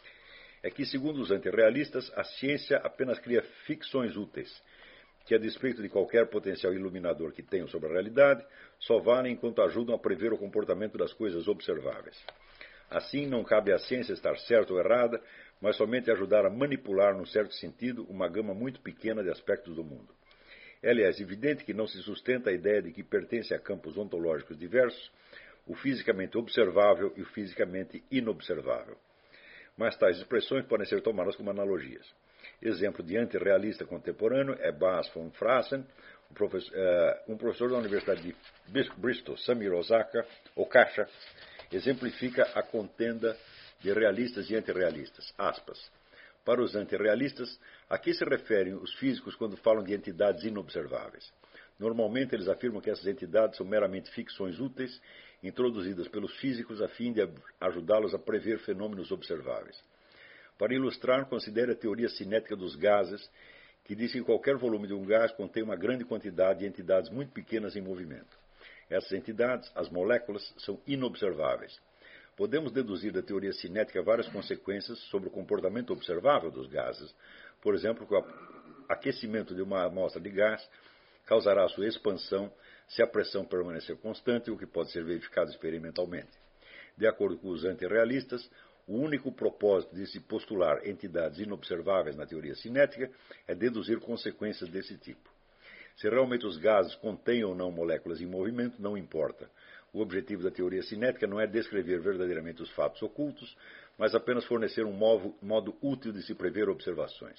É que, segundo os antirrealistas, a ciência apenas cria ficções úteis, que, a despeito de qualquer potencial iluminador que tenham sobre a realidade, só valem enquanto ajudam a prever o comportamento das coisas observáveis. Assim, não cabe à ciência estar certa ou errada, mas somente ajudar a manipular, num certo sentido, uma gama muito pequena de aspectos do mundo. É, aliás, evidente que não se sustenta a ideia de que pertence a campos ontológicos diversos o fisicamente observável e o fisicamente inobservável. Mas tais expressões podem ser tomadas como analogias. Exemplo de antirrealista contemporâneo é Bas von Fraassen, um professor, uh, um professor da Universidade de Bristol, Samir Osaka, Okasha, exemplifica a contenda de realistas e antirrealistas. Aspas. Para os antirrealistas, a que se referem os físicos quando falam de entidades inobserváveis? Normalmente eles afirmam que essas entidades são meramente ficções úteis, introduzidas pelos físicos a fim de ajudá-los a prever fenômenos observáveis. Para ilustrar, considere a teoria cinética dos gases, que diz que qualquer volume de um gás contém uma grande quantidade de entidades muito pequenas em movimento. Essas entidades, as moléculas, são inobserváveis. Podemos deduzir da teoria cinética várias consequências sobre o comportamento observável dos gases. Por exemplo, que o aquecimento de uma amostra de gás causará a sua expansão se a pressão permanecer constante, o que pode ser verificado experimentalmente. De acordo com os antirrealistas, o único propósito de se postular entidades inobserváveis na teoria cinética é deduzir consequências desse tipo. Se realmente os gases contêm ou não moléculas em movimento, não importa. O objetivo da teoria cinética não é descrever verdadeiramente os fatos ocultos, mas apenas fornecer um modo, modo útil de se prever observações.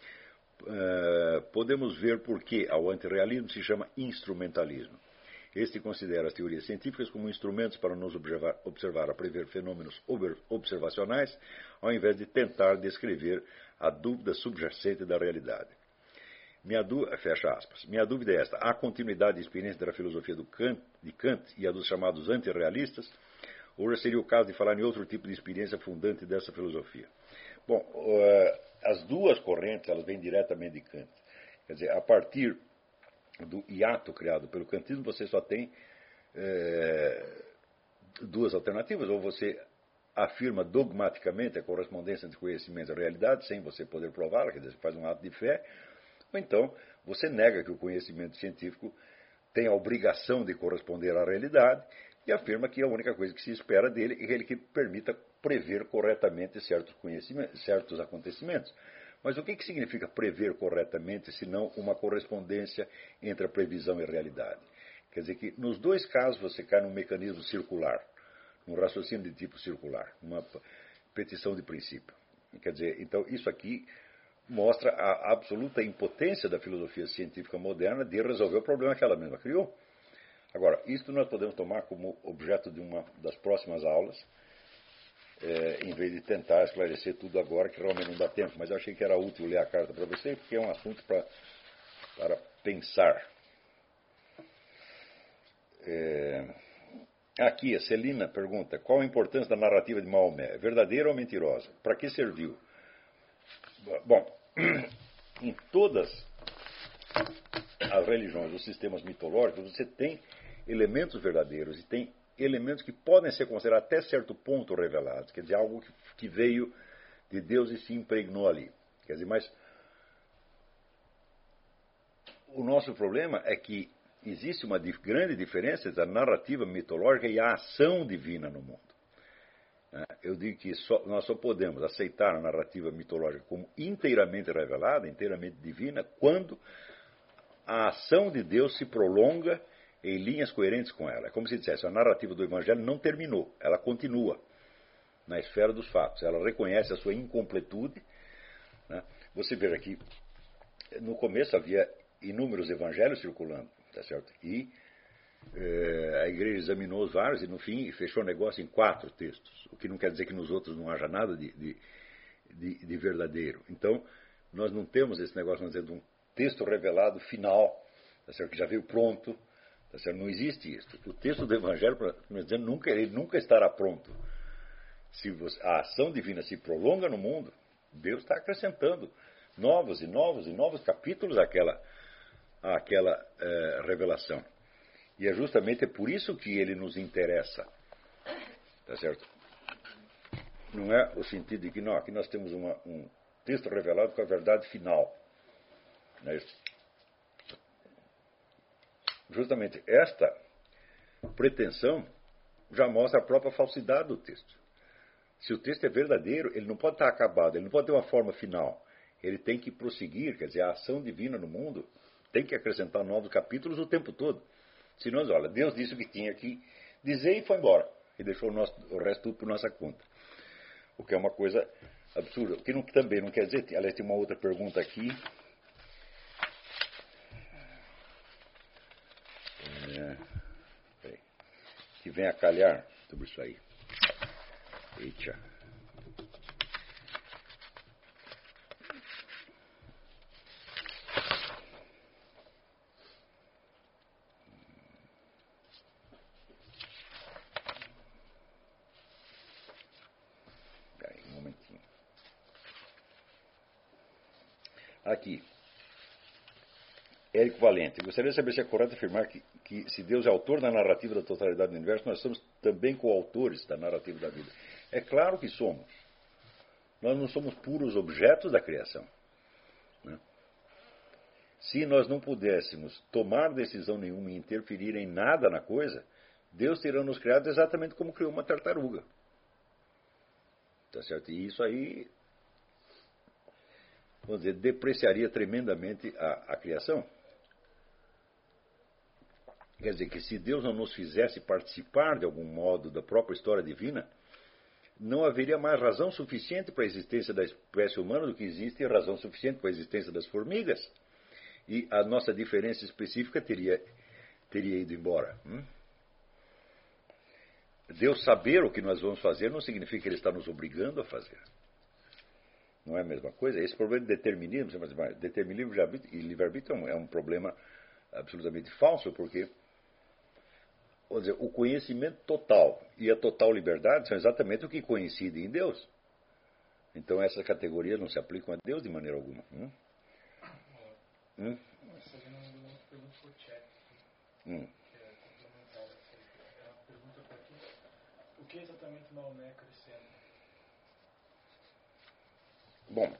Uh, podemos ver por que ao antirrealismo se chama instrumentalismo. Este considera as teorias científicas como instrumentos para nos observar, observar a prever fenômenos observacionais, ao invés de tentar descrever a dúvida subjacente da realidade. Minha dúvida, fecha aspas. Minha dúvida é esta: há continuidade de experiência da filosofia do Kant, de Kant e a dos chamados antirrealistas? Ou já seria o caso de falar em outro tipo de experiência fundante dessa filosofia? Bom, uh, as duas correntes elas vêm diretamente de Kant. Quer dizer, a partir do hiato criado pelo kantismo, você só tem é, duas alternativas. Ou você afirma dogmaticamente a correspondência entre conhecimento e realidade, sem você poder prová-la, quer dizer, você faz um ato de fé, ou então você nega que o conhecimento científico tem a obrigação de corresponder à realidade, e afirma que a única coisa que se espera dele é ele que permita prever corretamente certos, conhecimentos, certos acontecimentos. Mas o que, que significa prever corretamente, se não uma correspondência entre a previsão e a realidade? Quer dizer que nos dois casos você cai num mecanismo circular, num raciocínio de tipo circular, numa petição de princípio. Quer dizer, então isso aqui mostra a absoluta impotência da filosofia científica moderna de resolver o problema que ela mesma criou. Agora, isto nós podemos tomar como objeto de uma das próximas aulas, é, em vez de tentar esclarecer tudo agora, que realmente não dá tempo. Mas eu achei que era útil ler a carta para você, porque é um assunto pra, para pensar. É, aqui, a Celina pergunta, qual a importância da narrativa de Maomé? Verdadeira ou mentirosa? Para que serviu? Bom, em todas as religiões, os sistemas mitológicos, você tem elementos verdadeiros e tem elementos que podem ser considerados até certo ponto revelados, quer dizer, algo que, que veio de Deus e se impregnou ali. Quer dizer, mas o nosso problema é que existe uma grande diferença entre a narrativa mitológica e a ação divina no mundo. Eu digo que só, nós só podemos aceitar a narrativa mitológica como inteiramente revelada, inteiramente divina, quando a ação de Deus se prolonga em linhas coerentes com ela. É como se dissesse, a narrativa do Evangelho não terminou, ela continua na esfera dos fatos. Ela reconhece a sua incompletude. Né? Você veja que no começo havia inúmeros evangelhos circulando, tá certo? E eh, a igreja examinou os vários e no fim fechou o negócio em quatro textos, o que não quer dizer que nos outros não haja nada de, de, de, de verdadeiro. Então, nós não temos esse negócio, vamos dizer, de um texto revelado final, tá certo? Que já veio pronto. Tá certo? Não existe isso. O texto do Evangelho, dizendo, nunca, ele nunca estará pronto. Se você, a ação divina se prolonga no mundo, Deus está acrescentando novos e novos e novos capítulos àquela, àquela é, revelação. E é justamente por isso que ele nos interessa. Tá certo? Não é o sentido de que não, aqui nós temos uma, um texto revelado com a verdade final. Não é isso? Justamente esta pretensão já mostra a própria falsidade do texto. Se o texto é verdadeiro, ele não pode estar acabado, ele não pode ter uma forma final. Ele tem que prosseguir, quer dizer, a ação divina no mundo tem que acrescentar novos capítulos o tempo todo. Senão, olha, Deus disse o que tinha que dizer e foi embora. E deixou o, nosso, o resto tudo por nossa conta. O que é uma coisa absurda. O que não, também não quer dizer... Aliás, tem uma outra pergunta aqui. É, que vem a calhar sobre isso aí. Eita. Aí, um momentinho. Aqui. Érico Valente. Gostaria de saber se é correto afirmar que, que se Deus é autor da narrativa da totalidade do universo, nós somos também coautores da narrativa da vida. É claro que somos. Nós não somos puros objetos da criação. Né? Se nós não pudéssemos tomar decisão nenhuma e interferir em nada na coisa, Deus teria nos criado exatamente como criou uma tartaruga. Tá certo? E isso aí, vamos dizer, depreciaria tremendamente a, a criação. Quer dizer que se Deus não nos fizesse participar de algum modo da própria história divina, não haveria mais razão suficiente para a existência da espécie humana do que existe razão suficiente para a existência das formigas. E a nossa diferença específica teria, teria ido embora. Hum? Deus saber o que nós vamos fazer não significa que Ele está nos obrigando a fazer. Não é a mesma coisa? Esse problema de determinismo, determinismo e livre-arbítrio é um problema absolutamente falso, porque vamos dizer, o conhecimento total e a total liberdade são exatamente o que coincidem em Deus. Então essas categorias não se aplicam a Deus de maneira alguma. Hum? Hum? Essa ali não mandou uma pergunta por chat, Hum. que é complementar. Ela pergunta por aqui, o que exatamente Maomé acrescenta? Bom,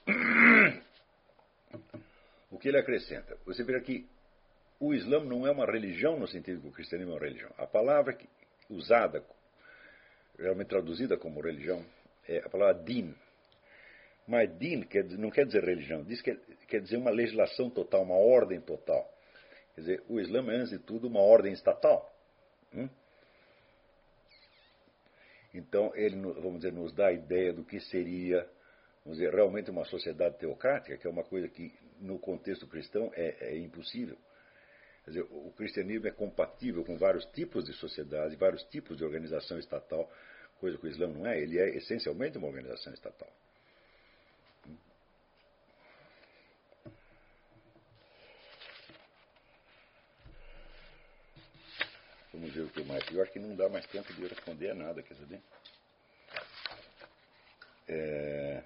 o que ele acrescenta? Você vê que o Islã não é uma religião no sentido que o cristianismo é uma religião. A palavra que, usada, realmente traduzida como religião, é a palavra din. Mas din quer, não quer dizer religião, diz que quer dizer uma legislação total, uma ordem total. Quer dizer, o Islã é, antes de tudo, uma ordem estatal. Hum? Então, ele, vamos dizer, nos dá a ideia do que seria, vamos dizer, realmente uma sociedade teocrática, que é uma coisa que, no contexto cristão, é, é impossível. Quer dizer, o cristianismo é compatível com vários tipos de sociedade, vários tipos de organização estatal, coisa que o Islã não é. Ele é essencialmente uma organização estatal. Vamos ver o que mais. Eu acho que não dá mais tempo de eu responder a nada, quer saber? É...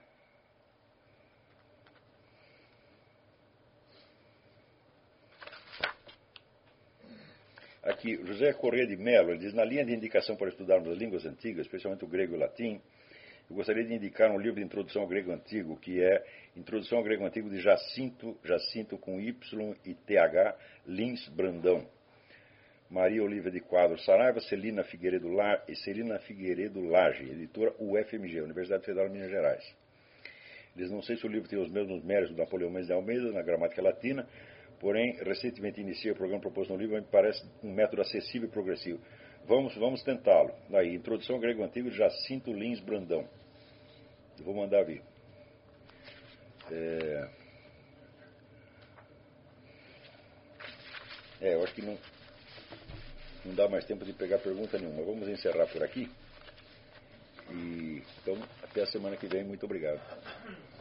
Aqui, José Corrêa de Mello, ele diz, na linha de indicação para estudarmos as línguas antigas, especialmente o grego e o latim, eu gostaria de indicar um livro de introdução ao grego antigo, que é Introdução ao grego antigo de Jacinto, Jacinto com Y e T H, Lins Brandão. Maria Olívia de Quadros Saraiva, Celina Figueiredo, La... Celina Figueiredo Lage, editora U F M G, Universidade Federal de Minas Gerais. Eles não sei se o livro tem os mesmos méritos do Napoleão Mendes de Almeida, na gramática latina, porém, recentemente iniciei o programa proposto no livro, me parece um método acessível e progressivo. Vamos, vamos tentá-lo. Aí, Introdução ao Grego Antigo de Jacinto Lins Brandão. Eu vou mandar vir. É... é, eu acho que não... Não dá mais tempo de pegar pergunta nenhuma. Vamos encerrar por aqui. E, então, até a semana que vem. Muito obrigado.